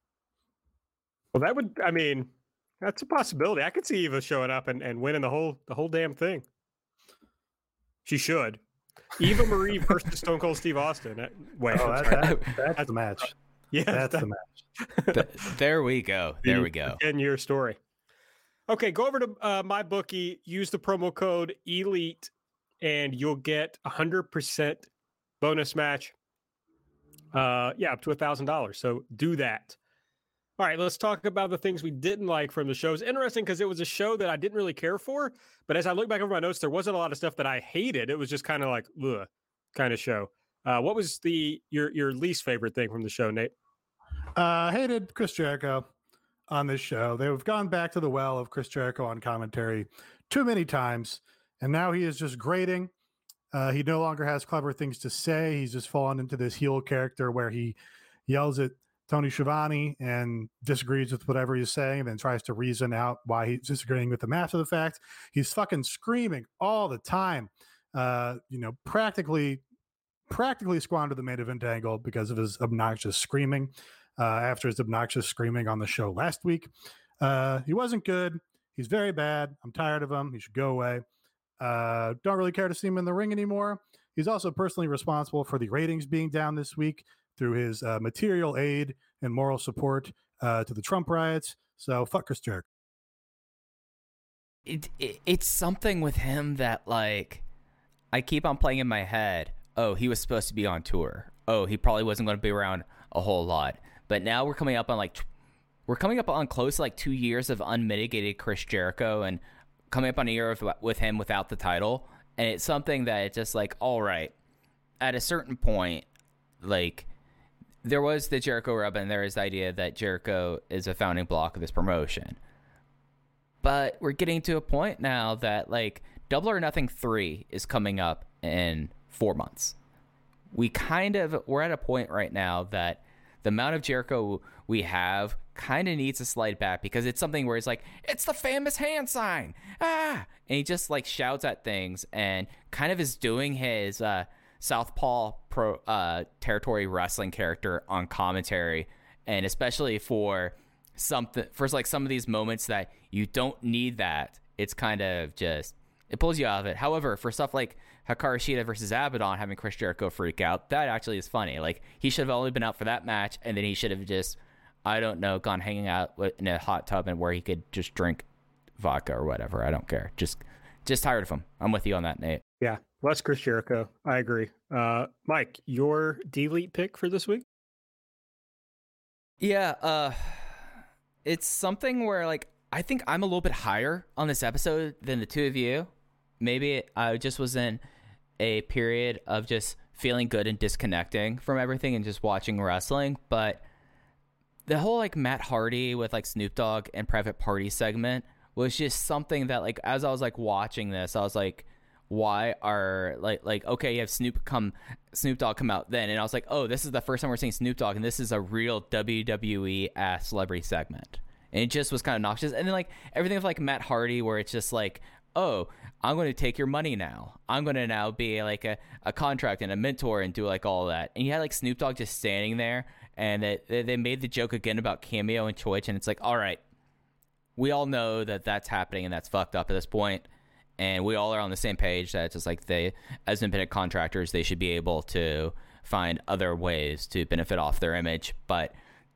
Well, that would, I mean, that's a possibility. I could see Eva showing up and, and winning the whole the whole damn thing. She should. Eva Marie versus Stone Cold Steve Austin. Wait, Oh, I'm that, sorry. that, that's the match. yeah, That's that- the match. Th- there we go. There we go. ten-year story. Okay, go over to uh, MyBookie, use the promo code ELITE, and you'll get a one hundred percent bonus match. Uh, yeah, up to one thousand dollars. So do that. All right, let's talk about the things we didn't like from the show. It's interesting because it was a show that I didn't really care for, but as I look back over my notes, there wasn't a lot of stuff that I hated. It was just kind of like, ugh, kind of show. Uh, what was the your your least favorite thing from the show, Nate? Uh, hated Chris Jericho on this show. They've gone back to the well of Chris Jericho on commentary too many times, and now he is just grating. Uh, he no longer has clever things to say. He's just fallen into this heel character where he yells at Tony Schiavone and disagrees with whatever he's saying, and then tries to reason out why he's disagreeing with him after the fact. He's fucking screaming all the time. Uh, you know, practically, practically squandered the main event angle because of his obnoxious screaming. Uh, after his obnoxious screaming on the show last week, uh, he wasn't good. He's very bad. I'm tired of him. He should go away. Uh, don't really care to see him in the ring anymore. He's also personally responsible for the ratings being down this week through his uh, material aid and moral support uh, to the Trump riots. So fuck Chris Jericho. It, it it's something with him that, like, I keep on playing in my head. Oh, he was supposed to be on tour. Oh, he probably wasn't going to be around a whole lot. But now we're coming up on like, we're coming up on close to like two years of unmitigated Chris Jericho, and coming up on a year of, with him without the title. And it's something that it's just like, all right, at a certain point, like, there was the Jericho rub, and there is the idea that Jericho is a founding block of this promotion. But we're getting to a point now that, like, Double or Nothing three is coming up in four months. We kind of, we're at a point right now that the amount of Jericho we have kind of needs to slide back, because it's something where it's like, it's the famous hand sign. Ah! And he just, like, shouts at things and kind of is doing his uh, Southpaw pro uh, territory wrestling character on commentary. And especially for something, for like some of these moments that you don't need that, it's kind of just, it pulls you out of it. However, for stuff like Hikaru Shida versus Abaddon having Chris Jericho freak out, that actually is funny. Like, he should have only been out for that match, and then he should have just, I don't know, gone hanging out in a hot tub and where he could just drink vodka or whatever. I don't care. Just, just tired of him. I'm with you on that, Nate. Yeah, less Chris Jericho. I agree. Uh, Mike, your delete pick for this week? Yeah, uh, it's something where, like, I think I'm a little bit higher on this episode than the two of you. Maybe I just was in a period of just feeling good and disconnecting from everything and just watching wrestling. But the whole, like, Matt Hardy with, like, Snoop Dogg and Private Party segment was just something that, like, as I was, like, watching this, I was like, why are, like, like okay, you have Snoop come, Snoop Dogg come out then, and I was like, oh, this is the first time we're seeing Snoop Dogg, and this is a real W W E ass celebrity segment. And it just was kind of noxious. And then, like, everything with, like, Matt Hardy, where it's just like, oh, I'm going to take your money now. I'm going to now be, like, a, a contract and a mentor and do, like, all that. And you had, like, Snoop Dogg just standing there, and they, they made the joke again about Cameo and Twitch, and it's like, all right, we all know that that's happening and that's fucked up at this point, and we all are on the same page that it's just like, they, as independent contractors, they should be able to find other ways to benefit off their image. But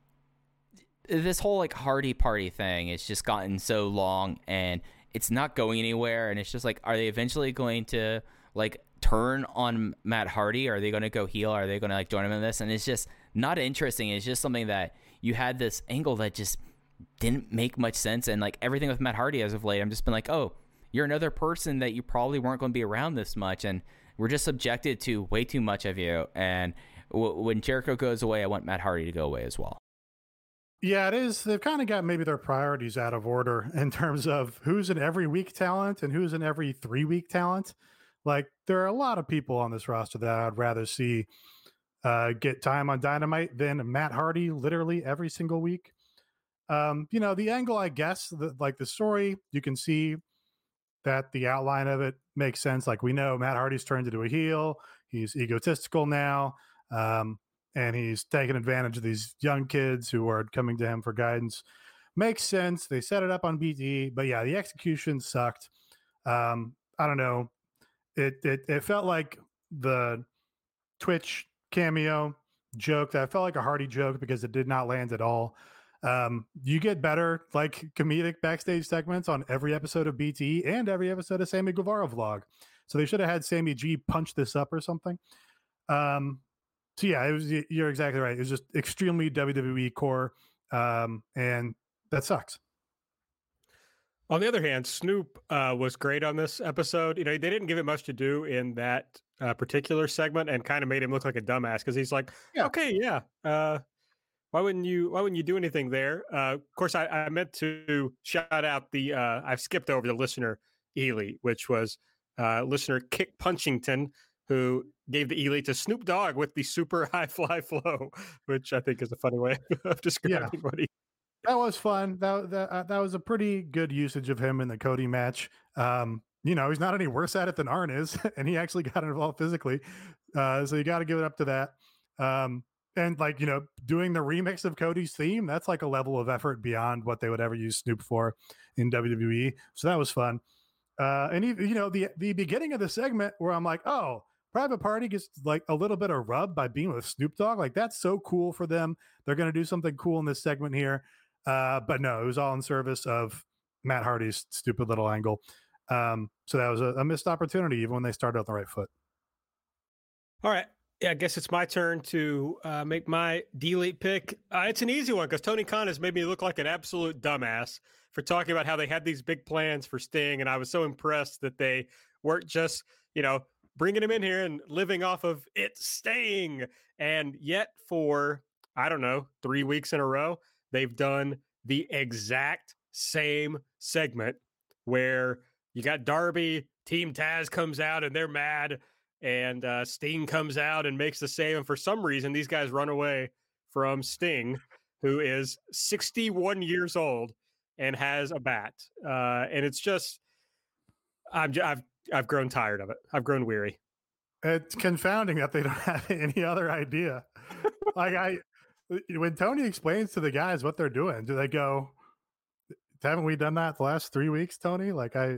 this whole, like, Hardy Party thing, it's just gotten so long, and it's not going anywhere. And it's just like, are they eventually going to, like, turn on Matt Hardy? Are they going to go heel? Are they going to, like, join him in this? And it's just not interesting. It's just something that you had this angle that just didn't make much sense. And, like, everything with Matt Hardy as of late, I'm just been like, oh, you're another person that you probably weren't going to be around this much, and we're just subjected to way too much of you. And w- when Jericho goes away, I want Matt Hardy to go away as well. Yeah, it is. They've kind of got maybe their priorities out of order in terms of who's an every week talent and who's an every three week talent. Like, there are a lot of people on this roster that I'd rather see uh, get time on Dynamite than Matt Hardy literally every single week. Um, you know, the angle, I guess, the, like the story, you can see that the outline of it makes sense. Like, we know Matt Hardy's turned into a heel. He's egotistical now. Um, and he's taking advantage of these young kids who are coming to him for guidance. Makes sense. They set it up on B T E, but yeah, the execution sucked. Um, I don't know. It, it it felt like the Twitch cameo joke that felt like a Hardy joke because it did not land at all. Um, you get better like comedic backstage segments on every episode of B T E and every episode of Sammy Guevara vlog. So they should have had Sammy G punch this up or something. Um, So yeah, it was, you're exactly right. It was just extremely W W E core, um, and that sucks. On the other hand, Snoop uh, was great on this episode. You know, they didn't give it much to do in that uh, particular segment, and kind of made him look like a dumbass because he's like, yeah. "Okay, yeah, uh, why wouldn't you? Why wouldn't you do anything there?" Uh, of course, I, I meant to shout out the. Uh, I've skipped over the listener Ely, which was uh, listener Kick Punchington, who gave the Ely to Snoop Dogg with the super high fly flow, which I think is a funny way of describing yeah. what he. That was fun. That that uh, that was a pretty good usage of him in the Cody match. Um, you know, he's not any worse at it than Arn is, and he actually got involved physically. Uh, so you got to give it up to that. Um, and like, you know, doing the remix of Cody's theme, that's like a level of effort beyond what they would ever use Snoop for in W W E. So that was fun. Uh, and even, you know, the the beginning of the segment where I'm like, oh, Private Party gets like a little bit of rub by being with Snoop Dogg. Like, that's so cool for them. They're going to do something cool in this segment here. Uh, but no, it was all in service of Matt Hardy's stupid little angle. Um, so that was a, a missed opportunity, even when they started on the right foot. All right. Yeah, I guess it's my turn to uh, make my delete pick. Uh, it's an easy one because Tony Khan has made me look like an absolute dumbass for talking about how they had these big plans for Sting. And I was so impressed that they weren't just, you know, bringing him in here and living off of it staying. And yet for, I don't know, three weeks in a row, they've done the exact same segment where you got Darby, Team Taz comes out and they're mad, and uh, Sting comes out and makes the save. And for some reason, these guys run away from Sting, who is sixty-one years old and has a bat. Uh, and it's just, I'm, I've, I've grown tired of it. I've grown weary. It's confounding that they don't have any other idea. Like I, when Tony explains to the guys what they're doing, do they go, haven't we done that the last three weeks, Tony? Like I,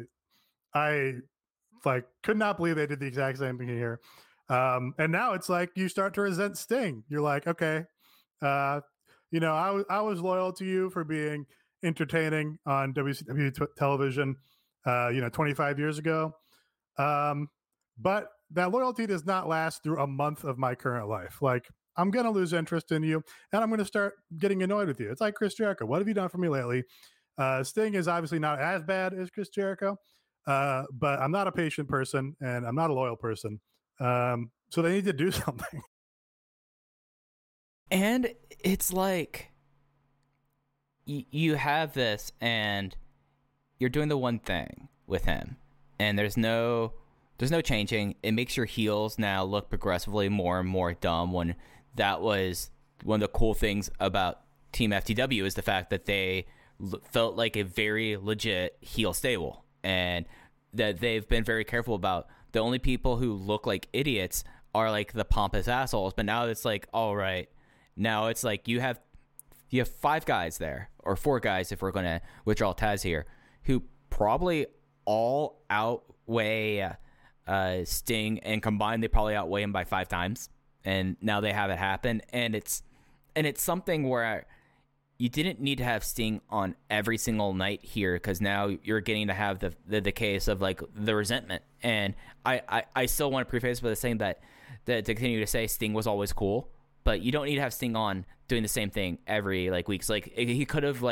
I like could not believe they did the exact same thing here. Um, and now it's like you start to resent Sting. You're like, okay, uh, you know, I was I was loyal to you for being entertaining on W C W t- television, uh, you know, twenty-five years ago. Um, but that loyalty does not last through a month of my current life. Like, I'm going to lose interest in you, and I'm going to start getting annoyed with you. It's like Chris Jericho. What have you done for me lately? Uh, Sting is obviously not as bad as Chris Jericho, uh, but I'm not a patient person, and I'm not a loyal person. Um, so they need to do something. And it's like y- you have this, and you're doing the one thing with him, and there's no there's no changing. It makes your heels now look progressively more and more dumb, when that was one of the cool things about Team F T W, is the fact that they l- felt like a very legit heel stable, and that they've been very careful about. The only people who look like idiots are like the pompous assholes. But now it's like, all right, now it's like you have you have five guys there, or four guys if we're going to withdraw Taz here, who probably all outweigh uh, Sting, and combined they probably outweigh him by five times. And now they have it happen, and it's and it's something where you didn't need to have Sting on every single night here, because now you're getting to have the, the the case of like the resentment. And I, I, I still want to preface by saying that, that to continue to say Sting was always cool, but you don't need to have Sting on doing the same thing every like weeks. Like he could have like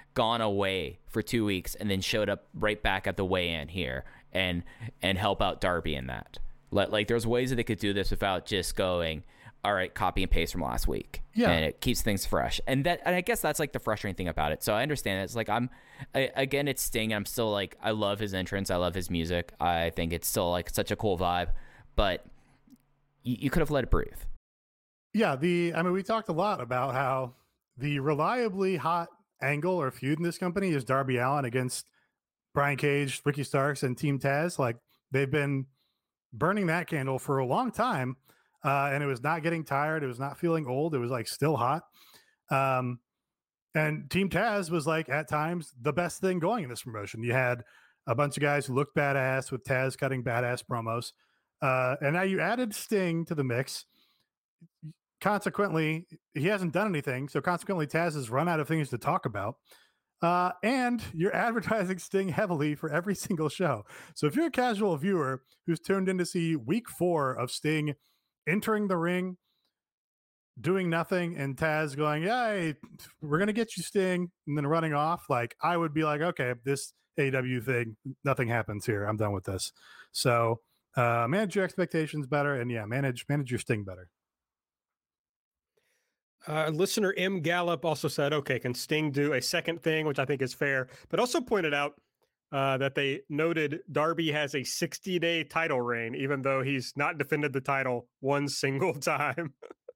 gone away for two weeks and then showed up right back at the weigh-in here and and help out Darby in that. Like, like there's ways that they could do this without just going, all right, copy and paste from last week. Yeah. And it keeps things fresh. And that, and I guess that's like the frustrating thing about it. So I understand it. It's like, I'm, I, again, it's Sting. I'm still like, I love his entrance. I love his music. I think it's still like such a cool vibe, but you, you could have let it breathe. Yeah. The, I mean, we talked a lot about how the reliably hot angle or feud in this company is Darby Allin against Brian Cage, Ricky Starks, and Team Taz. Like, they've been burning that candle for a long time. Uh, and it was not getting tired. It was not feeling old. It was like still hot. Um, and Team Taz was like at times the best thing going in this promotion. You had a bunch of guys who looked badass with Taz cutting badass promos. Uh, and now you added Sting to the mix. Consequently, he hasn't done anything. So consequently, Taz has run out of things to talk about. Uh, and you're advertising Sting heavily for every single show. So if you're a casual viewer who's tuned in to see week four of Sting entering the ring, doing nothing, and Taz going, "Hey, we're going to get you, Sting," and then running off, like, I would be like, okay, this A E W thing, nothing happens here. I'm done with this. So uh, manage your expectations better, and yeah, manage manage your Sting better. Uh, listener M. Gallup also said, okay, can Sting do a second thing, which I think is fair, but also pointed out uh, that they noted Darby has a sixty-day title reign, even though he's not defended the title one single time.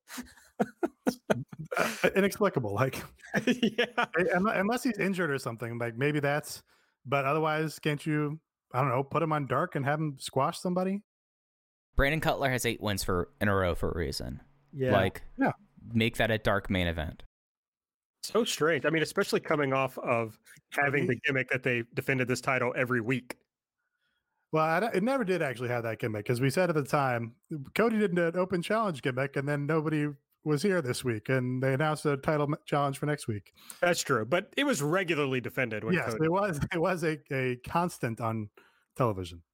Inexplicable. Like, yeah. Unless he's injured or something, like maybe that's, but otherwise, can't you, I don't know, put him on Dark and have him squash somebody? Brandon Cutler has eight wins for in a row for a reason. Yeah. Like, yeah. Make that a Dark main event. So strange. I mean, especially coming off of having the gimmick that they defended this title every week. Well, I, it never did actually have that gimmick, because we said at the time, Cody did an open challenge gimmick, and then nobody was here this week, and they announced a title challenge for next week. That's true, but it was regularly defended. When yes, Cody... it was. It was a, a constant on television.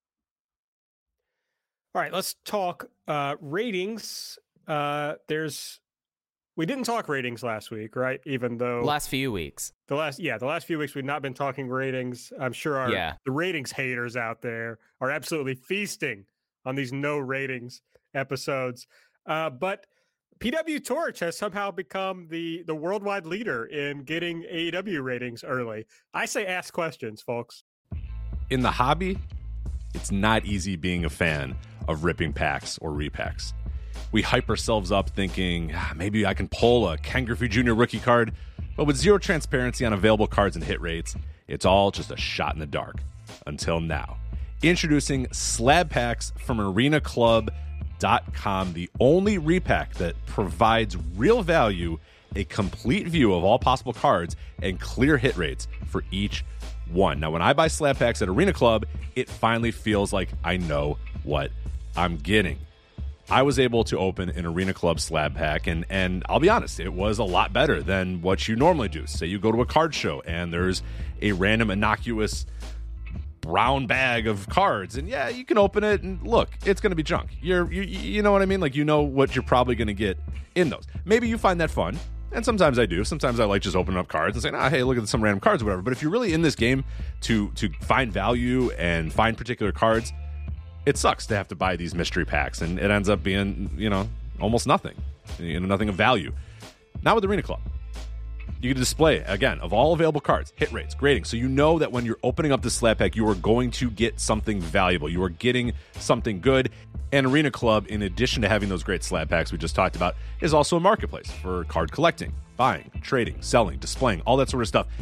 All right, let's talk uh, ratings. Uh, there's we didn't talk ratings last week, right? Even though last few weeks, the last yeah, the last few weeks we've not been talking ratings. I'm sure our yeah. the ratings haters out there are absolutely feasting on these no ratings episodes. Uh, but P W Torch has somehow become the the worldwide leader in getting A E W ratings early. I say ask questions, folks. In the hobby, it's not easy being a fan of ripping packs or repacks. We hype ourselves up thinking, ah, maybe I can pull a Ken Griffey Junior rookie card, but with zero transparency on available cards and hit rates, it's all just a shot in the dark. Until now. Introducing Slab Packs from Arena Club dot com, the only repack that provides real value, a complete view of all possible cards, and clear hit rates for each one. Now, when I buy Slab Packs at Arena Club, it finally feels like I know what I'm getting. I was able to open an Arena Club slab pack, and and I'll be honest, it was a lot better than what you normally do. Say you go to a card show, and there's a random innocuous brown bag of cards, and yeah, you can open it, and look, it's going to be junk. You're, you, you know what I mean? Like, you know what you're probably going to get in those. Maybe you find that fun, and sometimes I do. Sometimes I like just opening up cards and saying, ah, hey, look at some random cards or whatever. But if you're really in this game to to find value and find particular cards, it sucks to have to buy these mystery packs, and it ends up being, you know, almost nothing, you know, nothing of value. Not with Arena Club. You can display, again, of all available cards, hit rates, grading, so you know that when you're opening up this slab pack, you are going to get something valuable. You are getting something good. And Arena Club, in addition to having those great slab packs we just talked about, is also a marketplace for card collecting, buying, trading, selling, displaying, all that sort of stuff.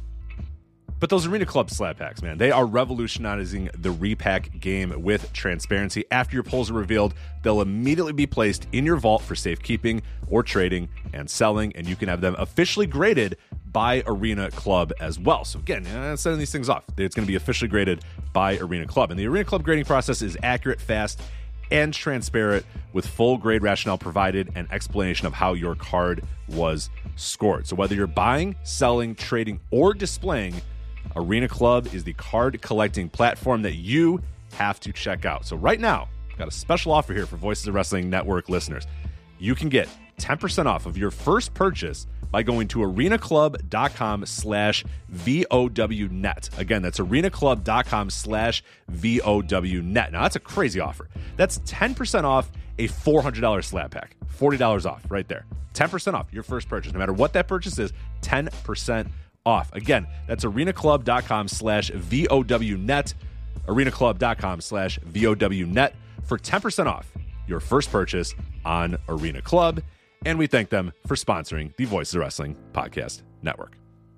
But those Arena Club slab packs, man, they are revolutionizing the repack game with transparency. After your pulls are revealed, they'll immediately be placed in your vault for safekeeping or trading and selling, and you can have them officially graded by Arena Club as well. So again, uh, sending these things off, it's going to be officially graded by Arena Club. And the Arena Club grading process is accurate, fast, and transparent, with full grade rationale provided and explanation of how your card was scored. So whether you're buying, selling, trading, or displaying, Arena Club is the card collecting platform that you have to check out. So right now, I've got a special offer here for Voices of Wrestling Network listeners. you can get ten percent off of your first purchase by going to arenaclub.com slash VOWnet. Again, that's arenaclub.com slash VOWnet. Now, that's a crazy offer. That's ten percent off a four hundred dollars slab pack. forty dollars off right there. ten percent off your first purchase. No matter what that purchase is, ten percent off. Again, that's arenaclub.com slash VOWnet. arenaclub.com slash VOWnet for ten percent off your first purchase on Arena Club. And we thank them for sponsoring the Voices of Wrestling Podcast Network.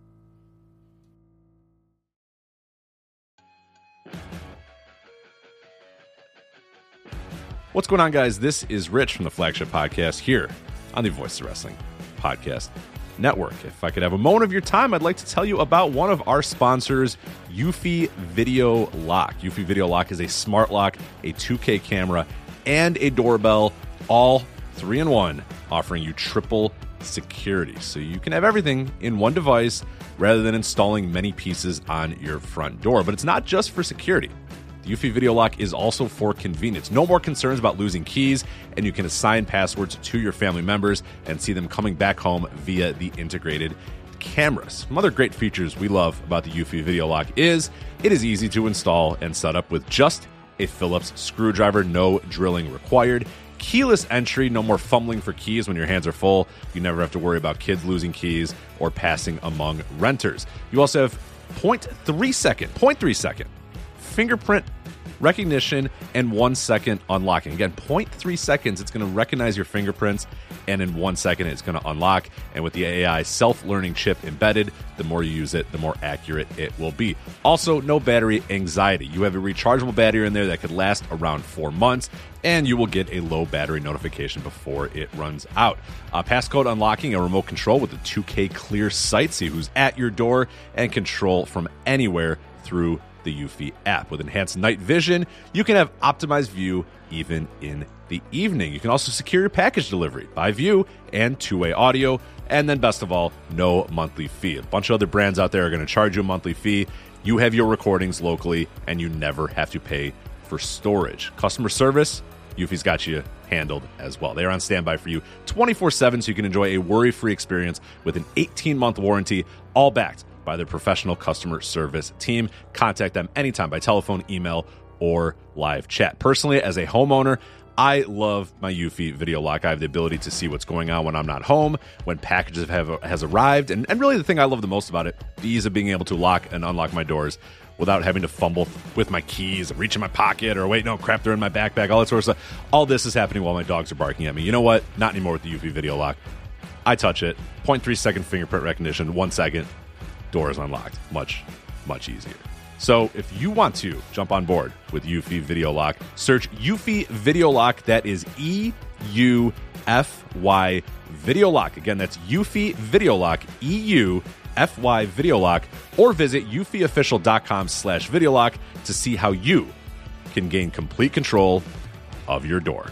What's going on, guys? This is Rich from the Flagship Podcast here on the Voices of Wrestling Podcast Network. If I could have a moment of your time, I'd like to tell you about one of our sponsors, Eufy Video Lock. Eufy Video Lock is a smart lock, a two K camera, and a doorbell, all three in one, offering you triple security. So you can have everything in one device rather than installing many pieces on your front door. But it's not just for security. The Eufy Video Lock is also for convenience. No more concerns about losing keys, and you can assign passwords to your family members and see them coming back home via the integrated cameras. Some other great features we love about the Eufy Video Lock is it is easy to install and set up with just a Phillips screwdriver, no drilling required. Keyless entry, no more fumbling for keys when your hands are full. You never have to worry about kids losing keys or passing among renters. You also have zero point three second, zero point three second fingerprint recognition and one second unlocking. Again, zero point three seconds, it's going to recognize your fingerprints, and in one second, it's going to unlock. And with the A I self-learning chip embedded, the more you use it, the more accurate it will be. Also, no battery anxiety. You have a rechargeable battery in there that could last around four months, and you will get a low battery notification before it runs out. Uh, passcode unlocking, a remote control with a two K clear sight, see who's at your door, and control from anywhere through the Eufy app. With enhanced night vision, you can have optimized view even in the evening. You can also secure your package delivery by view and two-way audio. And then best of all, no monthly fee. A bunch of other brands out there are going to charge you a monthly fee. You have your recordings locally, and you never have to pay for storage. Customer service, Eufy's got you handled as well. They are on standby for you twenty-four seven, so you can enjoy a worry-free experience with an eighteen-month warranty, all backed by their professional customer service team. Contact them anytime by telephone, email, or live chat. Personally, as a homeowner, I love my Eufy Video Lock. I have the ability to see what's going on when I'm not home, when packages have has arrived, and, and really the thing I love the most about it, the ease of being able to lock and unlock my doors without having to fumble with my keys, reach in my pocket, or wait, no, crap, they're in my backpack, all that sort of stuff. All this is happening while my dogs are barking at me. You know what? Not anymore with the Eufy Video Lock. I touch it, zero point three second fingerprint recognition, one second, door is unlocked. Much, much easier. So if you want to jump on board with Eufy Video Lock, search Eufy Video Lock. That is E U F Y Video Lock. Again, that's Eufy Video Lock, E U F Y Video Lock, or visit eufyofficial.com slash video lock to see how you can gain complete control of your door.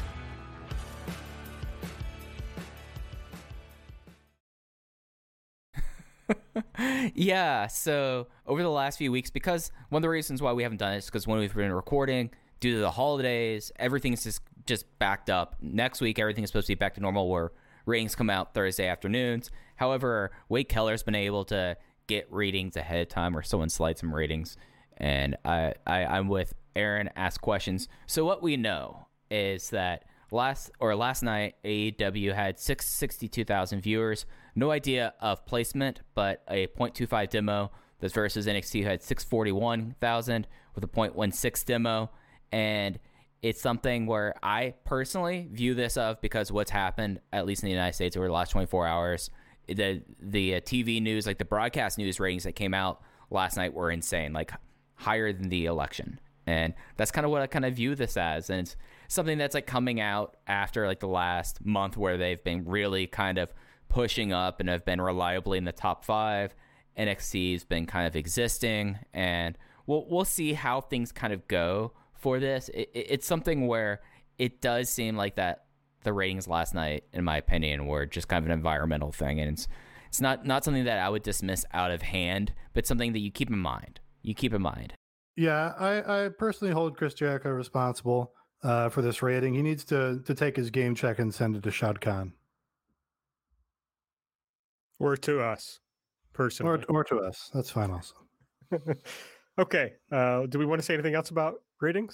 Yeah, so over the last few weeks, because one of the reasons why we haven't done it is because when we've been recording, due to the holidays, everything's just, just backed up. Next week, everything is supposed to be back to normal where ratings come out Thursday afternoons. However, Wade Keller's been able to get ratings ahead of time, or someone slides some ratings, and I, I, I'm with Aaron, ask questions. So what we know is that last or last night, A E W had six hundred sixty-two thousand viewers. No idea of placement, but a zero point two five demo. This versus N X T, who had six hundred forty-one thousand with a zero point one six demo. And it's something where I personally view this of because what's happened, at least in the United States, over the last twenty-four hours, the the uh, T V news, like the broadcast news ratings that came out last night were insane, like higher than the election. And that's kind of what I kind of view this as. And it's something that's like coming out after like the last month where they've been really kind of pushing up and have been reliably in the top five. N X T's been kind of existing, and we'll we'll see how things kind of go for this. It, it, it's something where it does seem like that the ratings last night, in my opinion, were just kind of an environmental thing, and it's it's not not something that I would dismiss out of hand, but something that you keep in mind. You keep in mind. Yeah, I, I personally hold Chris Jericho responsible. uh, for this rating. He needs to to take his game check and send it to Shad Khan. Or to us, personally. Or, or to us. That's fine also. Okay. Uh, do we want to say anything else about ratings?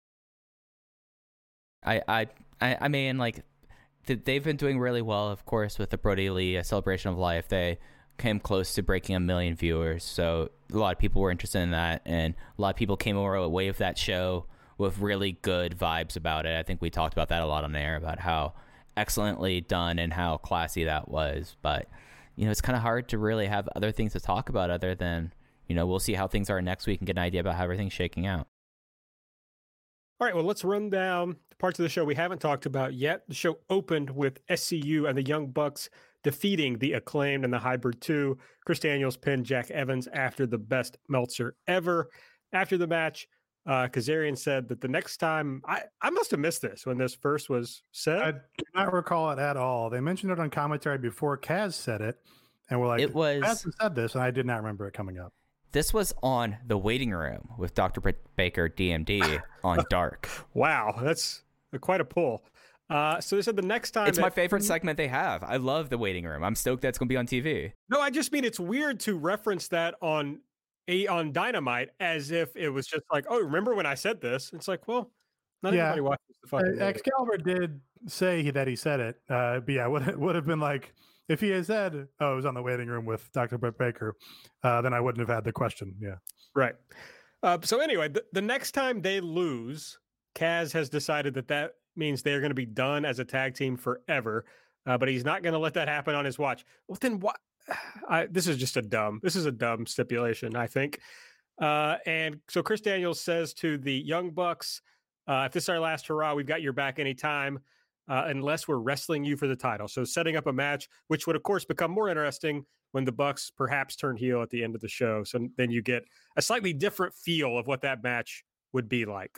I, I, I I mean, like, th- they've been doing really well, of course, with the Brody Lee a Celebration of Life. They came close to breaking a million viewers, so a lot of people were interested in that, and a lot of people came away with that show with really good vibes about it. I think we talked about that a lot on air, about how excellently done and how classy that was. But, you know, it's kind of hard to really have other things to talk about other than, you know, we'll see how things are next week and get an idea about how everything's shaking out. All right, well, let's run down the parts of the show we haven't talked about yet. The show opened with S C U and the Young Bucks defeating the Acclaimed and the Hybrid two. Chris Daniels pinned Jack Evans after the best Meltzer ever. After the match, uh, Kazarian said that the next time, I, I must have missed this when this first was said. I do not recall it at all. They mentioned it on commentary before Kaz said it, and we're like, It was- Kaz said this, and I did not remember it coming up. This was on The Waiting Room with Doctor B- Baker, D M D, on Dark. Wow, that's quite a pull. Uh, so they said the next time... It's my that- favorite segment they have. I love The Waiting Room. I'm stoked that's going to be on T V. No, I just mean it's weird to reference that on a on Dynamite as if it was just like, oh, remember when I said this? It's like, well, not Yeah. everybody watches the Uh, fucking movie. Excalibur did say he, that he said it, uh, but yeah, would would have been like if he had said, "Oh, it was on the waiting room with Doctor Britt Baker," uh, then I wouldn't have had the question. Yeah, Right. Uh, so anyway, the, the next time they lose, Kaz has decided that that means they're going to be done as a tag team forever. Uh, but he's not going to let that happen on his watch. Well, then what? I, this is just a dumb. This is a dumb stipulation, I think. Uh, and so Chris Daniels says to the Young Bucks, uh, "If this is our last hurrah, we've got your back anytime, uh, unless we're wrestling you for the title." So setting up a match, which would of course become more interesting when the Bucks perhaps turn heel at the end of the show. So then you get a slightly different feel of what that match would be like.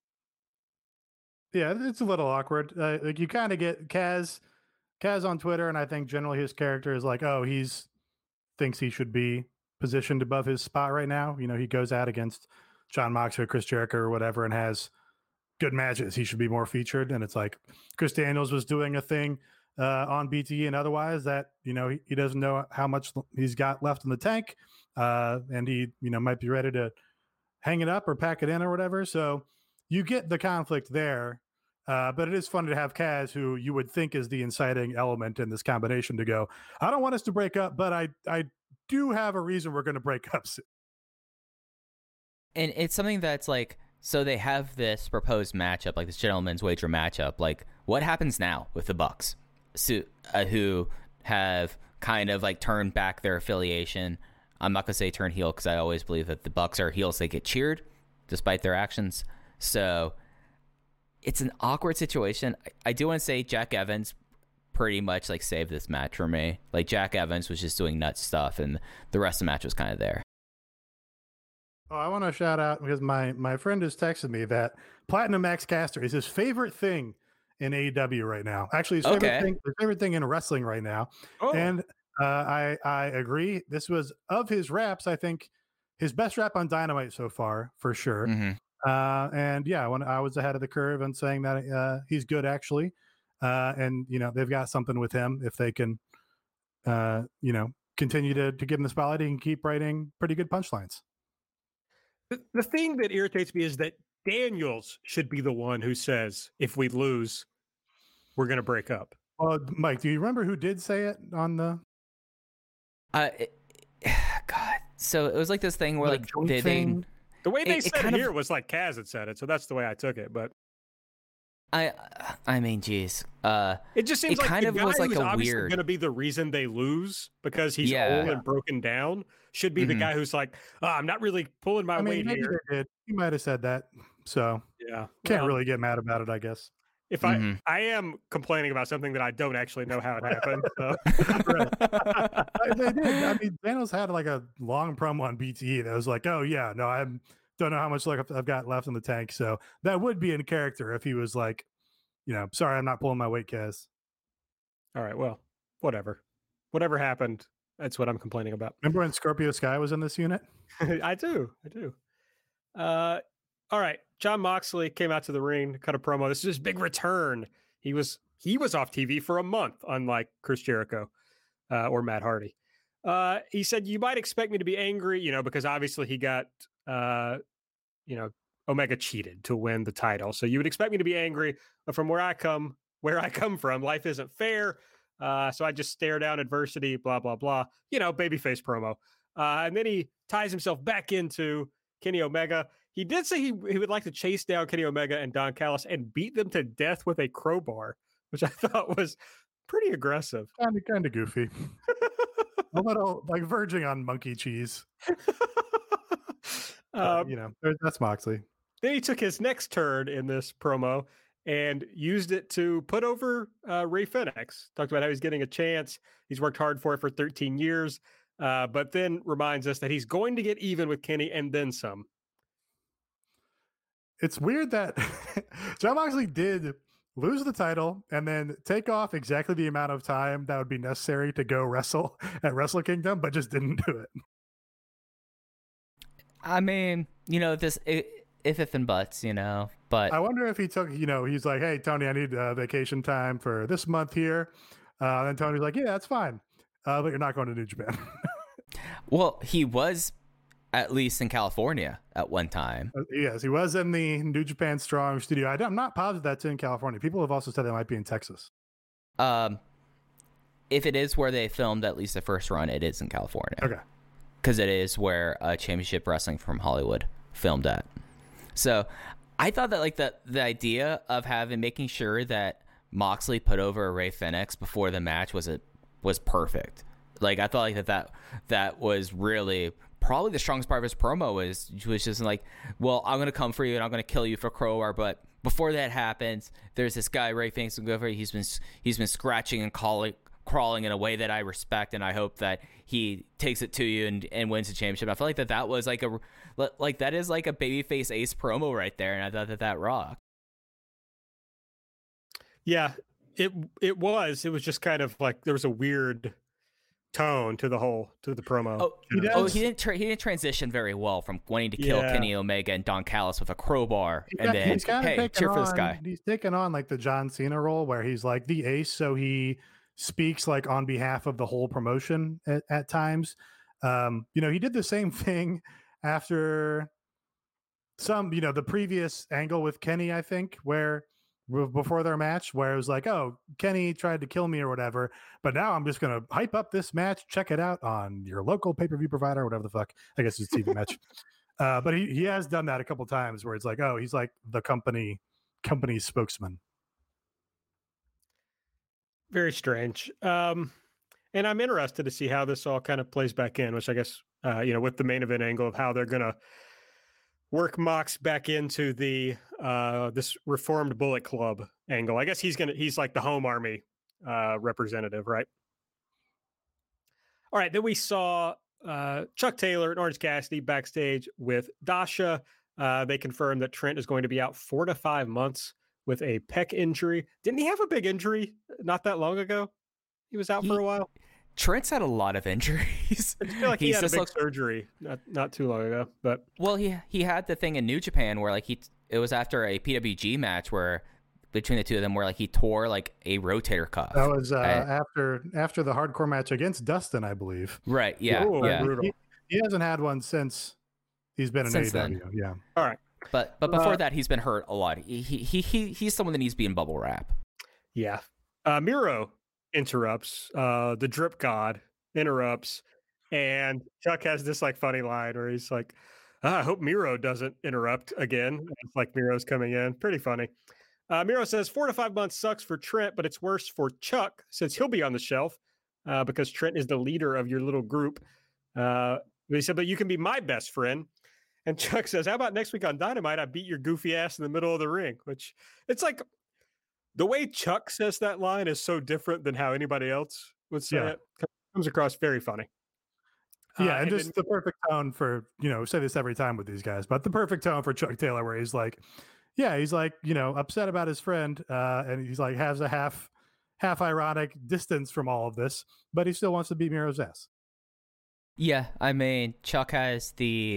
yeah, it's a little awkward. Uh, like you kind of get Kaz, Kaz on Twitter, and I think generally his character is like, oh, he's thinks he should be positioned above his spot right now. You know, he goes out against John Moxley or Chris Jericho or whatever and has good matches. He should be more featured. And it's like Chris Daniels was doing a thing uh, on B T E and otherwise that, you know, he, he doesn't know how much he's got left in the tank. Uh, and he, you know, might be ready to hang it up or pack it in or whatever. So you get the conflict there. Uh, but it is fun to have Kaz, who you would think is the inciting element in this combination, to go, I don't want us to break up, but I, I do have a reason we're going to break up soon. And it's something that's like, so they have this proposed matchup, like this gentleman's wager matchup. Like, what happens now with the Bucks, so, uh, who have kind of like turned back their affiliation? I'm not gonna say turn heel because I always believe that the Bucks are heels. They get cheered despite their actions. So it's an awkward situation. I, I do want to say Jack Evans pretty much like saved this match for me. Like Jack Evans was just doing nuts stuff, and the rest of the match was kind of there. Oh, I want to shout out because my my friend has texted me that Platinum Max Caster is his favorite thing in A E W right now. Actually, his favorite Okay. thing, his favorite thing in wrestling right now. Oh, And uh, I I agree. This was of his raps, I think his best rap on Dynamite so far, for sure. Mm-hmm. Uh, and yeah, when I was ahead of the curve and saying that uh, he's good actually, uh, and you know they've got something with him if they can, uh, you know, continue to to give him the spotlight and keep writing pretty good punchlines. the, the thing that irritates me is that Daniels should be the one who says, if we lose, we're going to break up. Well, Mike, do you remember who did say it on the? Uh, it, God. So it was like this thing where The like joint they, they thing? The way they It- it said kind it of- here was like Kaz had said it, so that's the way I took it. But I I mean, geez. Uh, it just seems It like kind the of guy was like who's a obviously weird- going to be the reason they lose because he's Yeah. old and broken down should be the Mhm. guy who's like, oh, I'm not really pulling my I mean, weight maybe here. they did. He might have said that, so Yeah, can't well, really get mad about it, I guess. If I Mhm. I am complaining about something that I don't actually know how it happened. So. Uh, they did. I mean, Daniels had like a long promo on B T E that was like, "Oh yeah, no, I don't know how much luck I've- I've got left in the tank." So that would be in character if he was like, you know, sorry, I'm not pulling my weight, Kaz. All right, well, whatever, whatever happened. That's what I'm complaining about. Remember when Scorpio Sky was in this unit? I do, I do. Uh, all right, Jon Moxley came out to the ring to cut a promo. This is his big return. He was he was off T V for a month, unlike Chris Jericho uh, or Matt Hardy. Uh, he said, "You might expect me to be angry, you know, because obviously he got, uh, you know, Omega cheated to win the title. So you would expect me to be angry, but from where I come, where I come from, life isn't fair. Uh, so I just stare down adversity, blah, blah, blah. You know, babyface promo. Uh, and then he ties himself back into Kenny Omega. He did say he, he would like to chase down Kenny Omega and Don Callis and beat them to death with a crowbar, which I thought was pretty aggressive. Kind of, kind of goofy. A little like verging on monkey cheese. uh, um, you know, that's Moxley. Then he took his next turn in this promo and used it to put over uh, Rey Fenix. Talked about how he's getting a chance. He's worked hard for it for thirteen years, uh, but then reminds us that he's going to get even with Kenny and then some. It's weird that Jon Moxley did lose the title and then take off exactly the amount of time that would be necessary to go wrestle at Wrestle Kingdom, but just didn't do it. I mean, you know, this if, if and buts, you know, but I wonder if he took, you know, he's like, hey, Tony, I need uh, vacation time for this month here. Uh, and then Tony's like, yeah, that's fine. Uh, but you're not going to New Japan. Well, he was at least in California at one time. Uh, yes, he was in the New Japan Strong studio. I I'm not positive that's in California. People have also said they might be in Texas. Um, if it is where they filmed at least the first run, it is in California. Okay. Because it is where uh, Championship Wrestling from Hollywood filmed at. So I thought that like the the idea of having making sure that Moxley put over Rey Fenix before the match was a was perfect. Like I thought like that that that was really probably the strongest part of his promo was was just like, well, I'm gonna come for you and I'm gonna kill you for crowbar, but before that happens, there's this guy Rey Fenix who go for. He's been he's been scratching and calling. crawling in a way that I respect, and I hope that he takes it to you and, and wins the championship. I feel like that that was like a like that is like a babyface ace promo right there, and I thought that that rocked. Yeah, it it was. It was just kind of like there was a weird tone to the whole to the promo. Oh, He does. oh he didn't tra- he didn't transition very well from wanting to kill Yeah. Kenny Omega and Don Callis with a crowbar, He's and got- then he's kinda hey, taken cheer for this on- guy. He's taken on like the John Cena role where he's like the ace, so he speaks like on behalf of the whole promotion at, at times. Um, you know, he did the same thing after some, you know, the previous angle with Kenny, I think, where before their match, where it was like, oh, Kenny tried to kill me or whatever, but now I'm just going to hype up this match. Check it out on your local pay-per-view provider, whatever the fuck. I guess it's a T V match. Uh, but he, he has done that a couple times where it's like, oh, he's like the company company spokesman. Very strange. Um, and I'm interested to see how this all kind of plays back in, which I guess, uh, you know, with the main event angle of how they're going to work Mox back into the uh, this reformed Bullet Club angle. I guess he's going to, he's like the home army uh, representative, right? All right. Then we saw uh, Chuck Taylor and Orange Cassidy backstage with Dasha. Uh, they confirmed that Trent is going to be out four to five months with a pec injury. Didn't he have a big injury not that long ago? He was out He- for a while. Trent's had a lot of injuries. I feel like he He's had a just big looked- surgery not, not too long ago. But Well, he he had the thing in New Japan where like he it was after a P W G match where between the two of them where like he tore like a rotator cuff. That was uh, I- after after the hardcore match against Dustin, I believe. right. Yeah. Ooh, yeah. brutal. He, he hasn't had one since he's been in Since A E W. then. Yeah. all right. But but before Uh, that, he's been hurt a lot. He he he, he he's someone that needs to be in bubble wrap. Yeah. Uh, Miro interrupts. Uh, the drip god interrupts. And Chuck has this like funny line where he's like, ah, I hope Miro doesn't interrupt again. It's like Miro's coming in. Pretty funny. Uh, Miro says four to five months sucks for Trent, but it's worse for Chuck since he'll be on the shelf uh, because Trent is the leader of your little group. Uh, he said, but you can be my best friend. And Chuck says, how about next week on Dynamite, I beat your goofy ass in the middle of the ring, which it's like the way Chuck says that line is so different than how anybody else would say Yeah. it. Comes across very funny. Yeah, Uh, and just then- the perfect tone for, you know, say this every time with these guys, but the perfect tone for Chuck Taylor where he's like, yeah, he's like, you know, upset about his friend, uh, and he's like has a half half ironic distance from all of this, but he still wants to beat Miro's ass. Yeah, I mean Chuck has the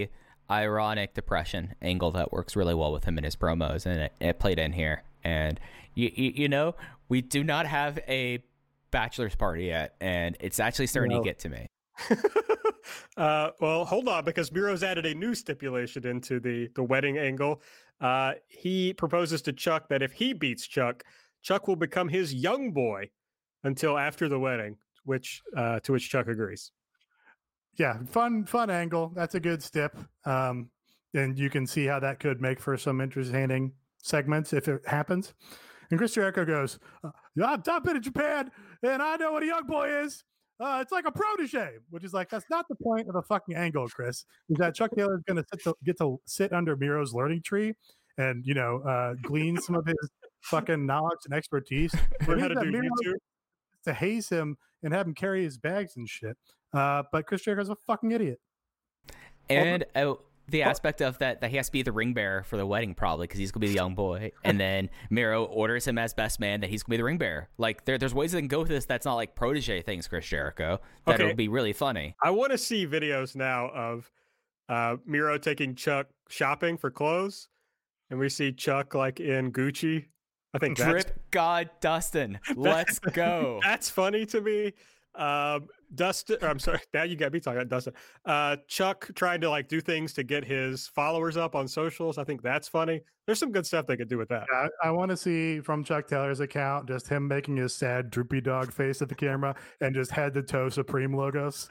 ironic depression angle that works really well with him in his promos, and it, it played in here. And you, you you know, we do not have a bachelor's party yet, and it's actually starting no. to get to me. uh, well, hold on, because Miro's added a new stipulation into the the wedding angle. Uh, he proposes to Chuck that if he beats Chuck, Chuck will become his young boy until after the wedding, which uh, to which Chuck agrees. Yeah, fun, fun angle. That's a good stip. Um, and you can see how that could make for some entertaining segments if it happens. And Chris Jericho goes, uh, I've, I've been in Japan, and I know what a young boy is. Uh, it's like a protege, which is like, that's not the point of the fucking angle, Chris. Is that Chuck Taylor is going to get to sit under Miro's learning tree and, you know, uh, glean some of his fucking knowledge and expertise. Learn how to do Miro YouTube. To haze him and have him carry his bags and shit. Uh, but Chris Jericho's a fucking idiot. And uh, the aspect of that, that he has to be the ring bearer for the wedding, probably, because he's going to be the young boy. And then Miro orders him as best man that he's going to be the ring bearer. Like, there, there's ways they can go with this that's not like protege things, Chris Jericho. That Okay. would be really funny. I want to see videos now of uh, Miro taking Chuck shopping for clothes. And we see Chuck, like, in Gucci. I think that's... Drip God Dustin. Let's go. That's funny to me. Um, Dustin, or I'm sorry, now you got me talking about Dustin. Uh, Chuck trying to like do things to get his followers up on socials. I think that's funny. There's some good stuff they could do with that. Yeah, I, I want to see from Chuck Taylor's account just him making his sad droopy dog face at the camera and just head to toe Supreme logos.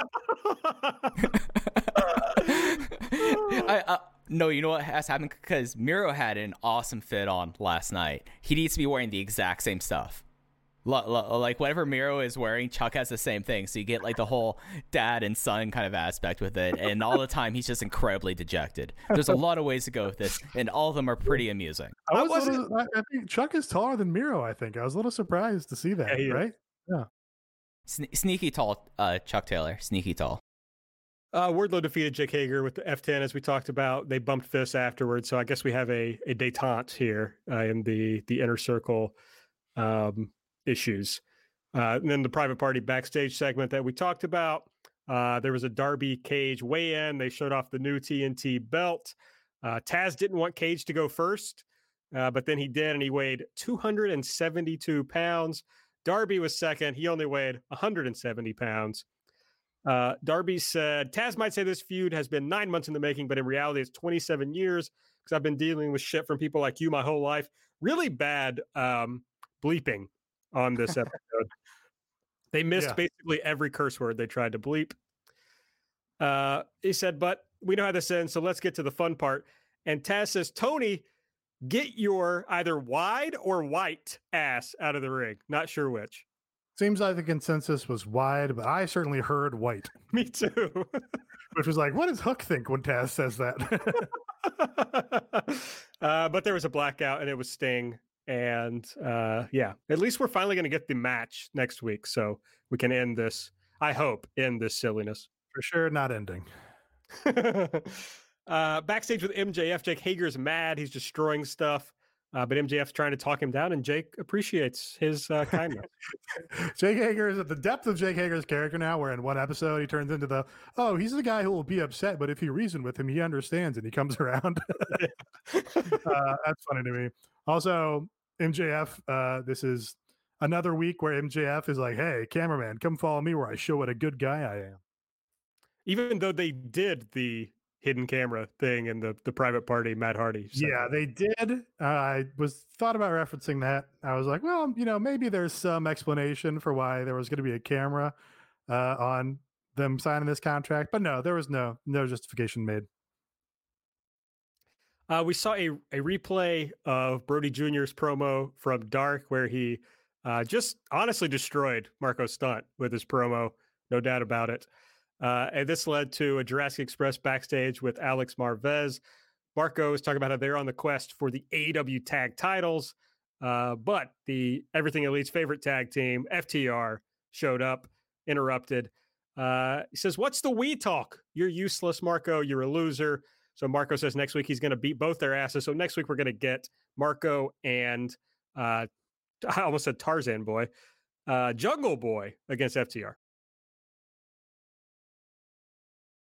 I, uh, no, you know what has happened? Because Miro had an awesome fit on last night. He needs to be wearing the exact same stuff. L- l- like whatever Miro is wearing, Chuck has the same thing. So you get like the whole dad and son kind of aspect with it. And all the time, he's just incredibly dejected. There's a lot of ways to go with this, and all of them are pretty amusing. I, was little, I, I think Chuck is taller than Miro, I think. I was a little surprised to see that, yeah, right? Yeah. Sne- sneaky tall, uh, Chuck Taylor. Sneaky tall. Uh, Wardlow defeated Jake Hager with the F ten, as we talked about. They bumped fists afterwards. So I guess we have a, a detente here uh, in the, the inner circle um, issues. Uh, and then the private party backstage segment that we talked about. Uh, there was a Darby Cage weigh-in. They showed off the new T N T belt. Uh, Taz didn't want Cage to go first, uh, but then he did, and he weighed two hundred seventy-two pounds. Darby was second. He only weighed one hundred seventy pounds. Uh, Darby said, Taz might say this feud has been nine months in the making, but in reality, it's twenty-seven years because I've been dealing with shit from people like you my whole life. Really bad um, bleeping on this episode. They missed yeah. basically every curse word they tried to bleep. Uh, he said, but we know how this ends, so let's get to the fun part. And Taz says, Tony, get your either wide or white ass out of the ring. Not sure which. Seems like the consensus was wide, but I certainly heard white. Me too. Which was like, what does Hook think when Taz says that? uh, but there was a blackout, and it was Sting. And uh, yeah, at least we're finally going to get the match next week, so we can end this, I hope, end this silliness. For sure, not ending. uh, backstage with M J F, Jake Hager's mad. He's destroying stuff. Uh, but M J F's trying to talk him down, and Jake appreciates his uh, kindness. Jake Hager is at the depth of Jake Hager's character now, where in one episode he turns into the, oh, he's the guy who will be upset, but if you reason with him, he understands and he comes around. uh, that's funny to me. Also, M J F, uh, this is another week where M J F is like, hey, cameraman, come follow me where I show what a good guy I am. Even though they did the hidden camera thing in the, the private party, Matt Hardy. Yeah, they did. Uh, I was thought about referencing that. I was like, well, you know, maybe there's some explanation for why there was going to be a camera uh, on them signing this contract, but no, there was no no justification made. Uh, we saw a, a replay of Brody Junior's promo from Dark, where he uh, just honestly destroyed Marco Stunt with his promo, no doubt about it. Uh, and this led to a Jurassic Express backstage with Alex Marvez. Marco was talking about how they're on the quest for the A E W tag titles, uh, but the Everything Elite's favorite tag team, F T R, showed up, interrupted. Uh, he says, what's the we talk? You're useless, Marco. You're a loser. So Marco says next week he's going to beat both their asses. So next week we're going to get Marco and uh, I almost said Tarzan Boy, uh, Jungle Boy against F T R.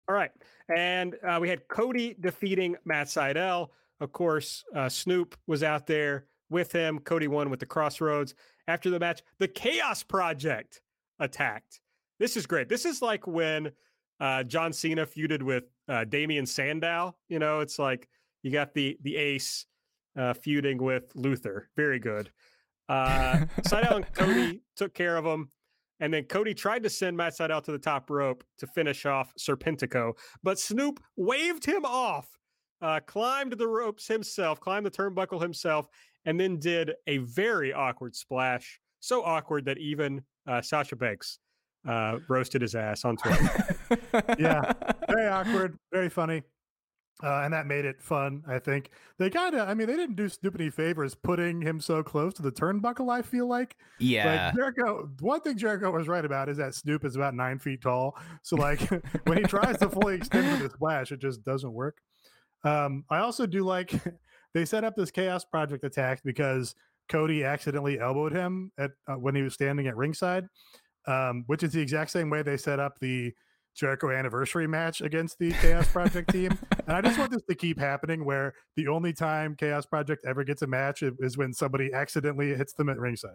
All right. And uh, we had Cody defeating Matt Sydal. Of course, uh, Snoop was out there with him. Cody won with the Crossroads. After the match, the Chaos Project attacked. This is great. This is like when uh, John Cena feuded with uh, Damian Sandow. You know, it's like you got the the ace uh, feuding with Luther. Very good. Uh, Sydal and Cody took care of him. And then Cody tried to send Matt Sydal to the top rope to finish off Serpentico, but Snoop waved him off, uh, climbed the ropes himself, climbed the turnbuckle himself, and then did a very awkward splash. So awkward that even uh, Sasha Banks uh, roasted his ass on Twitter. Yeah, very awkward, very funny. Uh, and that made it fun, I think. They kind of, I mean, they didn't do Snoop any favors putting him so close to the turnbuckle, I feel like. Yeah. Like Jericho, one thing Jericho was right about is that Snoop is about nine feet tall. So, like, when he tries to fully extend with the splash, it just doesn't work. Um, I also do like, they set up this Chaos Project attack because Cody accidentally elbowed him at uh, when he was standing at ringside, um, which is the exact same way they set up the Jericho anniversary match against the Chaos Project team. And I just want this to keep happening where the only time Chaos Project ever gets a match is when somebody accidentally hits them at ringside.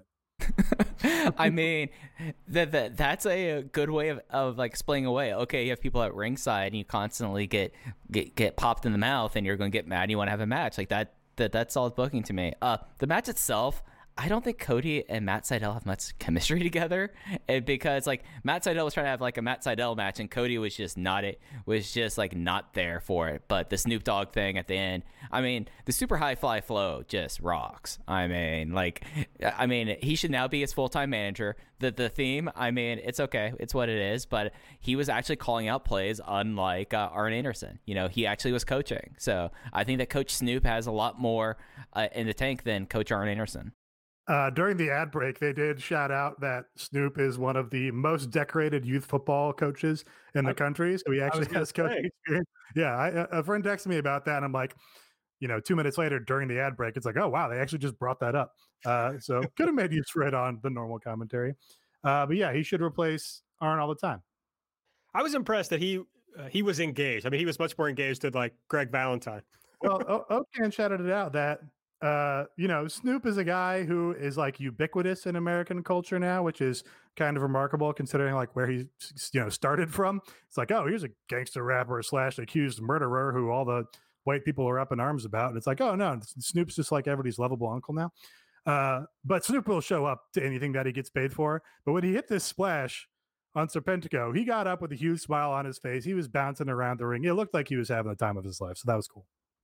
I mean, that that that's a good way of, of like explaining away. Okay, you have people at ringside and you constantly get get, get popped in the mouth and you're going to get mad and you want to have a match. Like that, that that's solid booking to me. Uh, the match itself, I don't think Cody and Matt Sydal have much chemistry together, and because like Matt Sydal was trying to have like a Matt Sydal match, and Cody was just not it was just like not there for it. But the Snoop Dogg thing at the end, I mean, the super high fly flow just rocks. I mean, like, I mean, he should now be his full time manager. The the theme, I mean, it's okay, it's what it is. But he was actually calling out plays, unlike uh, Arn Anderson. You know, he actually was coaching. So I think that Coach Snoop has a lot more uh, in the tank than Coach Arn Anderson. Uh, during the ad break, they did shout out that Snoop is one of the most decorated youth football coaches in the I, country. So he actually has coaching experience. Yeah, I, a friend texted me about that, and I'm like, you know, two minutes later during the ad break, it's like, oh, wow, they actually just brought that up. Uh, so could have made use for it on the normal commentary. Uh, but yeah, he should replace Arn all the time. I was impressed that he uh, he was engaged. I mean, he was much more engaged than like Greg Valentine. Well, Okan shouted it out that Uh, you know, Snoop is a guy who is like ubiquitous in American culture now, which is kind of remarkable considering like where he, you know, started from. It's like, oh, here's a gangster rapper slash accused murderer who all the white people are up in arms about. And it's like, oh no, Snoop's just like everybody's lovable uncle now. Uh, but Snoop will show up to anything that he gets paid for. But when he hit this splash on Serpentico, he got up with a huge smile on his face. He was bouncing around the ring. It looked like he was having the time of his life. So that was cool.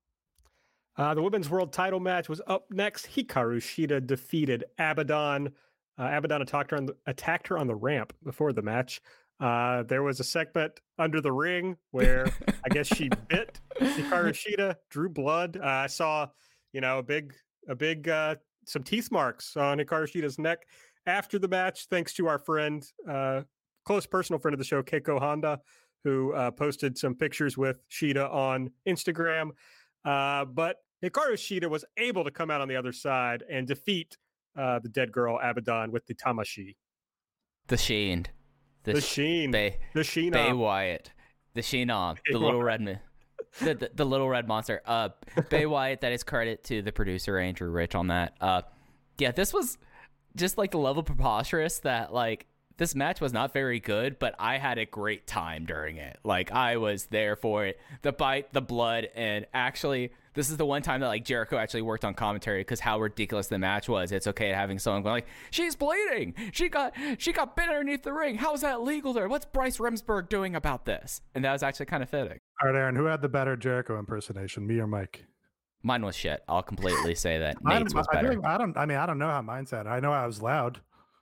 Uh, the women's world title match was up next. Hikaru Shida defeated Abaddon. Uh, Abaddon attacked her, on the, attacked her on the ramp before the match. Uh, there was a segment under the ring where I guess she bit Hikaru Shida, drew blood. Uh, I saw, you know, a big, a big, uh, some teeth marks on Hikaru Shida's neck after the match, thanks to our friend, uh, close personal friend of the show, Keiko Honda, who uh, posted some pictures with Shida on Instagram. Uh, but Hikaru Shida was able to come out on the other side and defeat uh, the dead girl Abaddon with the Tamashi. The Sheen. The, the Sheen. Bay, the Sheen. Bay Wyatt. The Sheenom. The little red man. The, the, the little red monster. Uh, Bay Wyatt, that is credit to the producer, Andrew Rich, on that. Uh, yeah, this was just like the level preposterous that like this match was not very good, but I had a great time during it. Like, I was there for it. The bite, the blood, and actually, this is the one time that, like, Jericho actually worked on commentary because how ridiculous the match was. It's okay having someone going, like, she's bleeding! She got she got bit underneath the ring! How is that legal there? What's Bryce Remsburg doing about this? And that was actually kind of fitting. All right, Aaron, who had the better Jericho impersonation, me or Mike? Mine was shit. I'll completely say that. Nate's was better. I don't, I mean, I don't know how mine sounded. I know I was loud.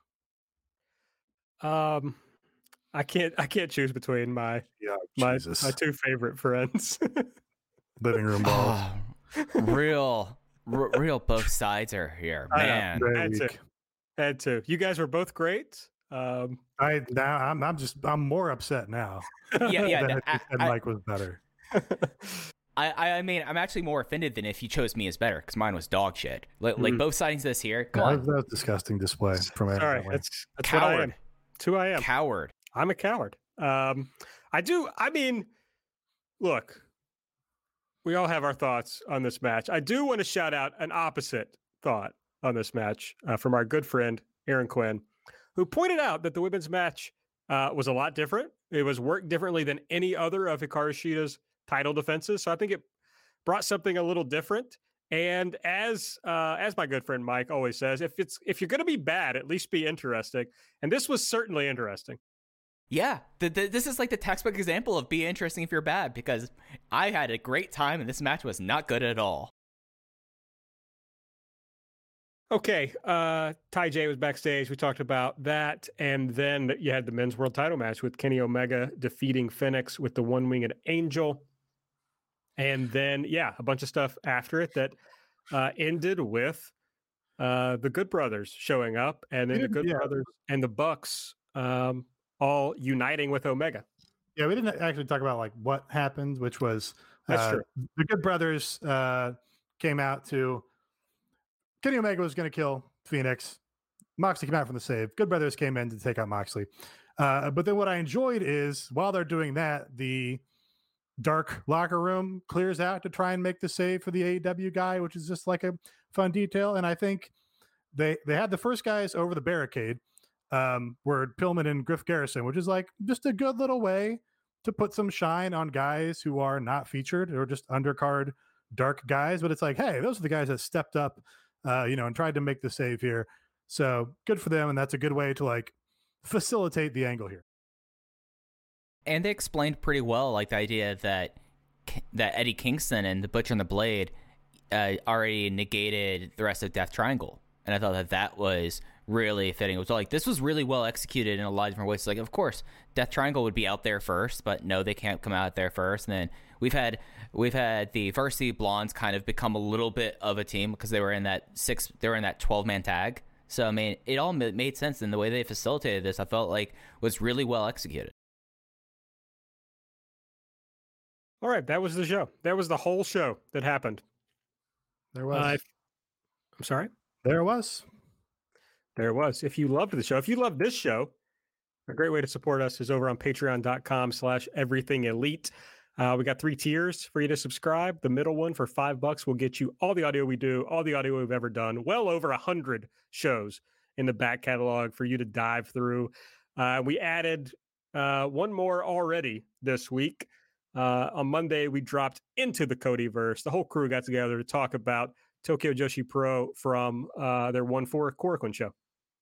Um, I can't. I can't choose between my yeah, my my two favorite friends. Living room balls. Oh, real, r- real. Both sides are here, man. Had to. Had to. You guys were both great. Um, I now I'm I'm just I'm more upset now. Yeah, yeah. That I, I, I, Mike was better. I, I mean, I'm actually more offended than if you chose me as better because mine was dog shit. Like, mm. like both sides of this here. Come yeah, on. That was a disgusting display from Aaron. Sorry, that's, that's what I am. It's who I am. Coward. I'm a coward. Um, I do. I mean, look, we all have our thoughts on this match. I do want to shout out an opposite thought on this match uh, from our good friend, Aaron Quinn, who pointed out that the women's match uh, was a lot different. It was worked differently than any other of Hikaru Shida's title defenses. So I think it brought something a little different. And as uh, as my good friend Mike always says, if it's if you're going to be bad, at least be interesting. And this was certainly interesting. Yeah, the, the, this is like the textbook example of be interesting if you're bad, because I had a great time and this match was not good at all. Okay, uh, Ty J was backstage. We talked about that. And then you had the men's world title match with Kenny Omega defeating Phoenix with the one-winged angel. And then, yeah, a bunch of stuff after it that uh, ended with uh, the Good Brothers showing up, and then the Good yeah. Brothers and the Bucks um, all uniting with Omega. Yeah, we didn't actually talk about like what happened, which was That's uh, true. the Good Brothers uh, came out to Kenny Omega was going to kill Phoenix. Moxley came out from the save. Good Brothers came in to take out Moxley. Uh, but then what I enjoyed is while they're doing that, the dark locker room clears out to try and make the save for the A E W guy, which is just like a fun detail. And I think they they had the first guys over the barricade, um, were Pillman and Griff Garrison, which is like just a good little way to put some shine on guys who are not featured or just undercard dark guys. But it's like, hey, those are the guys that stepped up, uh, you know, and tried to make the save here. So good for them. And that's a good way to like facilitate the angle here. And they explained pretty well, like the idea that that Eddie Kingston and the Butcher and the Blade uh, already negated the rest of Death Triangle, and I thought that that was really fitting. It was like this was really well executed in a lot of different ways. Like, of course, Death Triangle would be out there first, but no, they can't come out there first. And then we've had we've had the Varsity Blondes kind of become a little bit of a team because they were in that six, they were in that twelve man tag. So I mean, it all made sense, and the way they facilitated this, I felt like was really well executed. All right, that was the show. That was the whole show that happened. There was. Uh, I'm sorry? There was. There was. If you loved the show, if you love this show, a great way to support us is over on patreon.com slash everything elite. Uh, we got three tiers for you to subscribe. The middle one for five bucks will get you all the audio we do, all the audio we've ever done, well over a hundred shows in the back catalog for you to dive through. Uh, we added uh, one more already this week. Uh, on Monday, we dropped into the Codyverse. The whole crew got together to talk about Tokyo Joshi Pro from uh, their one four Korakuen show.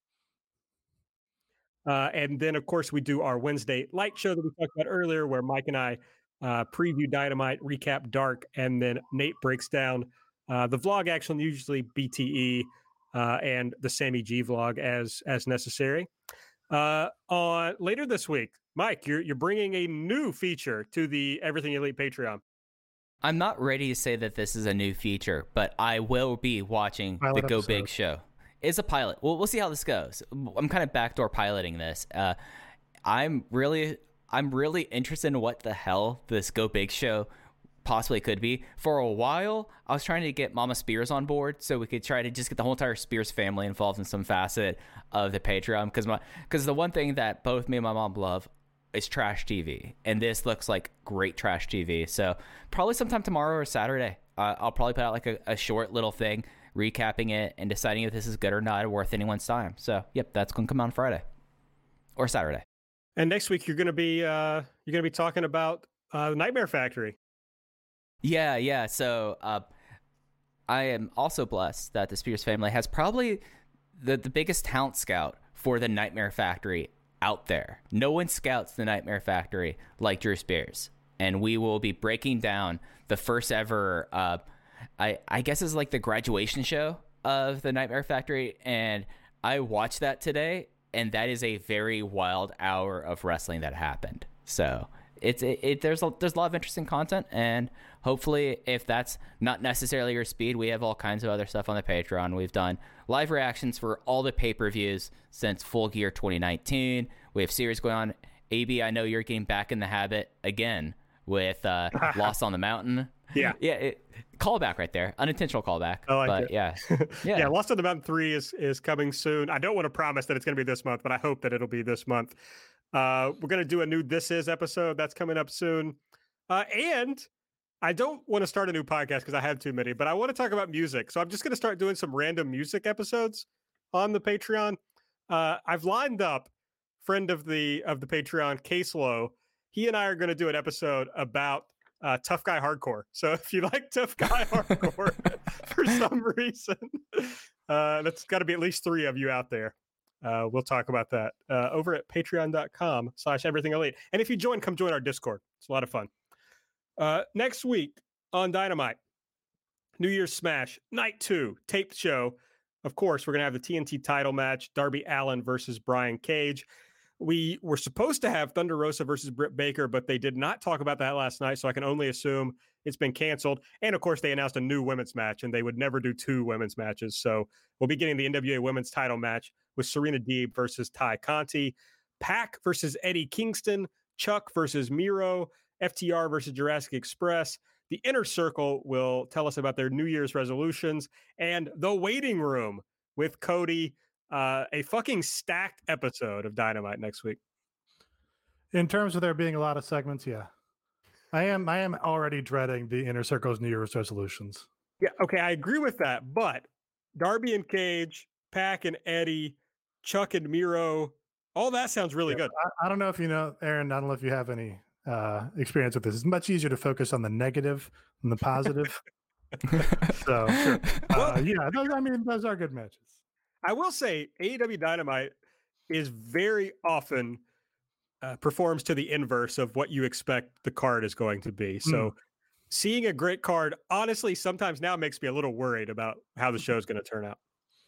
Uh, and then, of course, we do our Wednesday light show that we talked about earlier, where Mike and I uh, preview Dynamite, recap Dark, and then Nate breaks down uh, the vlog action, usually B T E, uh, and the Sammy G vlog as as necessary. Uh, on later this week, Mike, you're you're bringing a new feature to the Everything Elite Patreon. I'm not ready to say that this is a new feature, but I will be watching pilot the Go episode. Big show. It's a pilot. Well, we'll see how this goes. I'm kind of backdoor piloting this. Uh, I'm really, I'm really interested in what the hell this Go Big show possibly could be. For a while, I was trying to get Mama Spears on board so we could try to just get the whole entire Spears family involved in some facet of the Patreon, because my because the one thing that both me and my mom love is trash T V, and this looks like great trash T V. So probably sometime tomorrow or Saturday, uh, I'll probably put out like a, a short little thing recapping it and deciding if this is good or not, worth anyone's time. So yep, that's gonna come out on Friday or Saturday. And next week you're gonna be uh, you're gonna be talking about uh, the Nightmare Factory. Yeah, yeah. So uh, I am also blessed that the Spears family has probably the, the biggest talent scout for the Nightmare Factory out there. No one scouts the Nightmare Factory like Drew Spears. And we will be breaking down the first ever, uh, I, I guess it's like the graduation show of the Nightmare Factory. And I watched that today, and that is a very wild hour of wrestling that happened. So it's it, it there's a, there's a lot of interesting content, and hopefully, if that's not necessarily your speed, we have all kinds of other stuff on the Patreon. We've done live reactions for all the pay-per-views since Full Gear twenty nineteen. We have series going on. A B, I know you're getting back in the habit again with uh, Lost on the Mountain. Yeah. Yeah, it, callback right there. Unintentional callback. I like but it. yeah. yeah. Yeah. Lost on the Mountain three is, is coming soon. I don't want to promise that it's going to be this month, but I hope that it'll be this month. Uh, we're going to do a new This Is episode that's coming up soon. Uh, and I don't want to start a new podcast because I have too many, but I want to talk about music. So I'm just going to start doing some random music episodes on the Patreon. Uh, I've lined up friend of the of the Patreon, Case Low. He and I are going to do an episode about uh, Tough Guy Hardcore. So if you like Tough Guy Hardcore for some reason, uh, that's got to be at least three of you out there. Uh, we'll talk about that uh, over at patreon.com slash everything elite. And if you join, come join our Discord. It's a lot of fun. Uh, next week on Dynamite, New Year's Smash, night two, taped show. Of course, we're going to have the T N T title match, Darby Allin versus Brian Cage. We were supposed to have Thunder Rosa versus Britt Baker, but they did not talk about that last night, so I can only assume it's been canceled. And, of course, they announced a new women's match, and they would never do two women's matches. So we'll be getting the N W A women's title match with Serena Deeb versus Ty Conti, Pac versus Eddie Kingston, Chuck versus Miro, F T R versus Jurassic Express. The Inner Circle will tell us about their New Year's resolutions, and The Waiting Room with Cody. Uh, a fucking stacked episode of Dynamite next week. In terms of there being a lot of segments, yeah. I am I am already dreading the Inner Circle's New Year's resolutions. Yeah, okay, I agree with that, but Darby and Cage, Pac and Eddie, Chuck and Miro, all that sounds really yeah, good. I, I don't know if you know, Aaron, I don't know if you have any uh, experience with this. It's much easier to focus on the negative than the positive. so, sure. uh, yeah, those, I mean, those are good matches. I will say A E W Dynamite is very often uh, performs to the inverse of what you expect the card is going to be. So mm. seeing a great card, honestly, sometimes now makes me a little worried about how the show is going to turn out.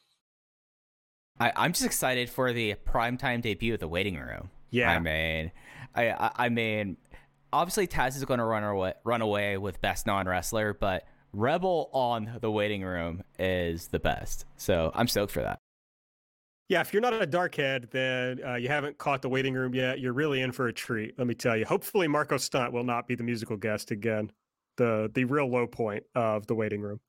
I, I'm just excited for the primetime debut of The Waiting Room. Yeah. I mean, I, I, I mean, obviously Taz is going to run away, run away with Best Non-Wrestler, but Rebel on The Waiting Room is the best. So I'm stoked for that. Yeah, if you're not a darkhead, then uh, you haven't caught The Waiting Room yet. You're really in for a treat, let me tell you. Hopefully Marco Stunt will not be the musical guest again. The the real low point of The Waiting Room.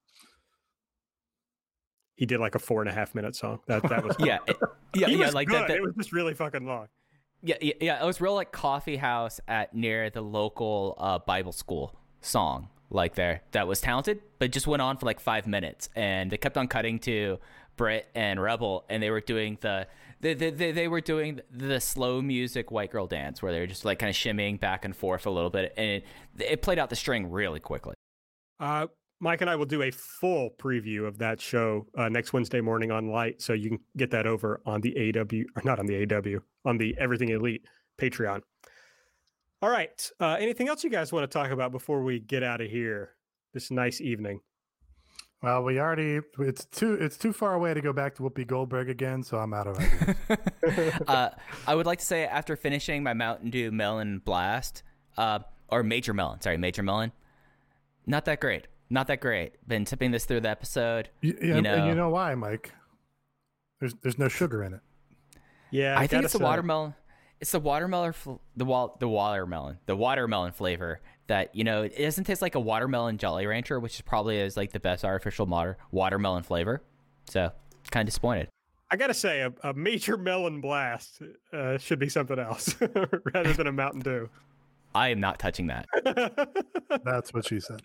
He did like a four and a half minute song. That that was yeah, it, yeah, he yeah, was like good. that, that. It was just really fucking long. Yeah, yeah, yeah. It was real like coffee house at near the local uh, Bible school song. Like there, that was talented, but just went on for like five minutes, and they kept on cutting to Britt and Rebel, and they were doing the they they, they, they were doing the slow music white girl dance where they were just like kind of shimmying back and forth a little bit, and it, it played out the string really quickly. Uh, Mike and I will do a full preview of that show uh, next Wednesday morning on Light, so you can get that over on the A W or not on the A W on the Everything Elite Patreon. All right. Uh, anything else you guys want to talk about before we get out of here this nice evening? Well, we already it's too it's too far away to go back to Whoopi Goldberg again, so I'm out of ideas. uh, I would like to say after finishing my Mountain Dew Melon Blast, uh, or Major Melon, sorry, Major Melon, not that great, not that great. Been tipping this through the episode. You, you, you know, and you know why, Mike? There's there's no sugar in it. Yeah, I, I think it's say. the watermelon. It's the watermelon, fl- the wall, the watermelon, the watermelon flavor that, you know, it doesn't taste like a watermelon Jolly Rancher, which is probably is like the best artificial water, watermelon flavor. So kind of disappointed. I got to say a, a Major Melon Blast uh, should be something else rather than a Mountain Dew. I am not touching that. That's what she said.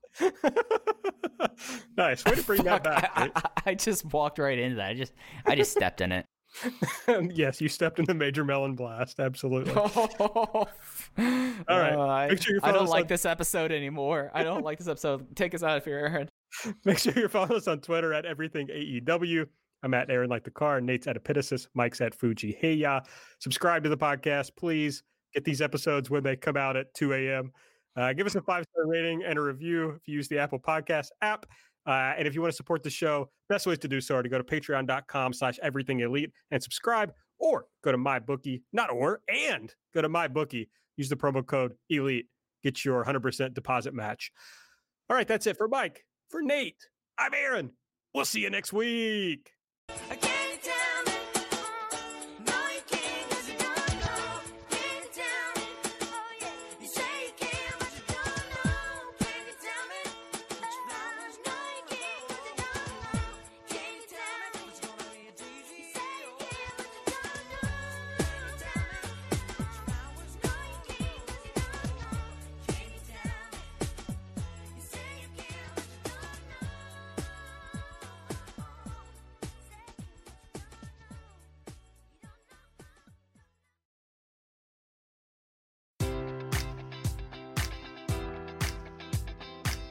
Nice. Way to bring Fuck, that back. I, I, I just walked right into that. I just, I just stepped in it. Yes, you stepped in the Major Melon Blast. Absolutely. All right. Uh, Make sure you I don't us like on... this episode anymore. I don't like this episode. Take us out of here, Aaron. Make sure you're following us on Twitter at Everything A E W. I'm at Aaron Like the Car. Nate's at Epitasis. Mike's at Fuji Heya. Subscribe to the podcast, please. Get these episodes when they come out at two a.m. Uh, give us a five-star rating and a review if you use the Apple Podcast app. Uh, and if you want to support the show, best ways to do so are to go to patreon.com slash everything elite and subscribe, or go to MyBookie, not or, and go to MyBookie. Use the promo code ELITE. Get your one hundred percent deposit match. All right, that's it for Mike. For Nate, I'm Aaron. We'll see you next week.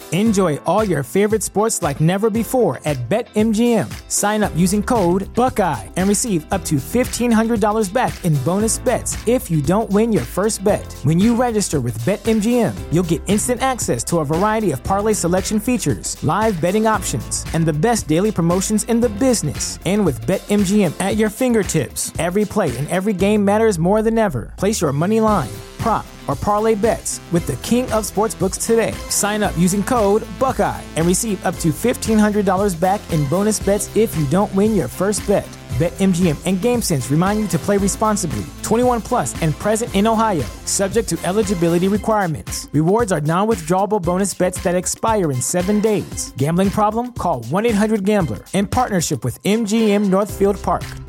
Enjoy all your favorite sports like never before at BetMGM. Sign up using code Buckeye and receive up to fifteen hundred dollars back in bonus bets if you don't win your first bet. When you register with BetMGM, you'll get instant access to a variety of parlay selection features, live betting options, and the best daily promotions in the business. And with BetMGM at your fingertips, every play and every game matters more than ever. Place your money line, prop, or parlay bets with the king of sportsbooks today. Sign up using code Buckeye and receive up to fifteen hundred dollars back in bonus bets if you don't win your first bet. BetMGM and GameSense remind you to play responsibly. twenty-one plus and present in Ohio, subject to eligibility requirements. Rewards are non-withdrawable bonus bets that expire in seven days. Gambling problem? Call one eight hundred gambler in partnership with M G M Northfield Park.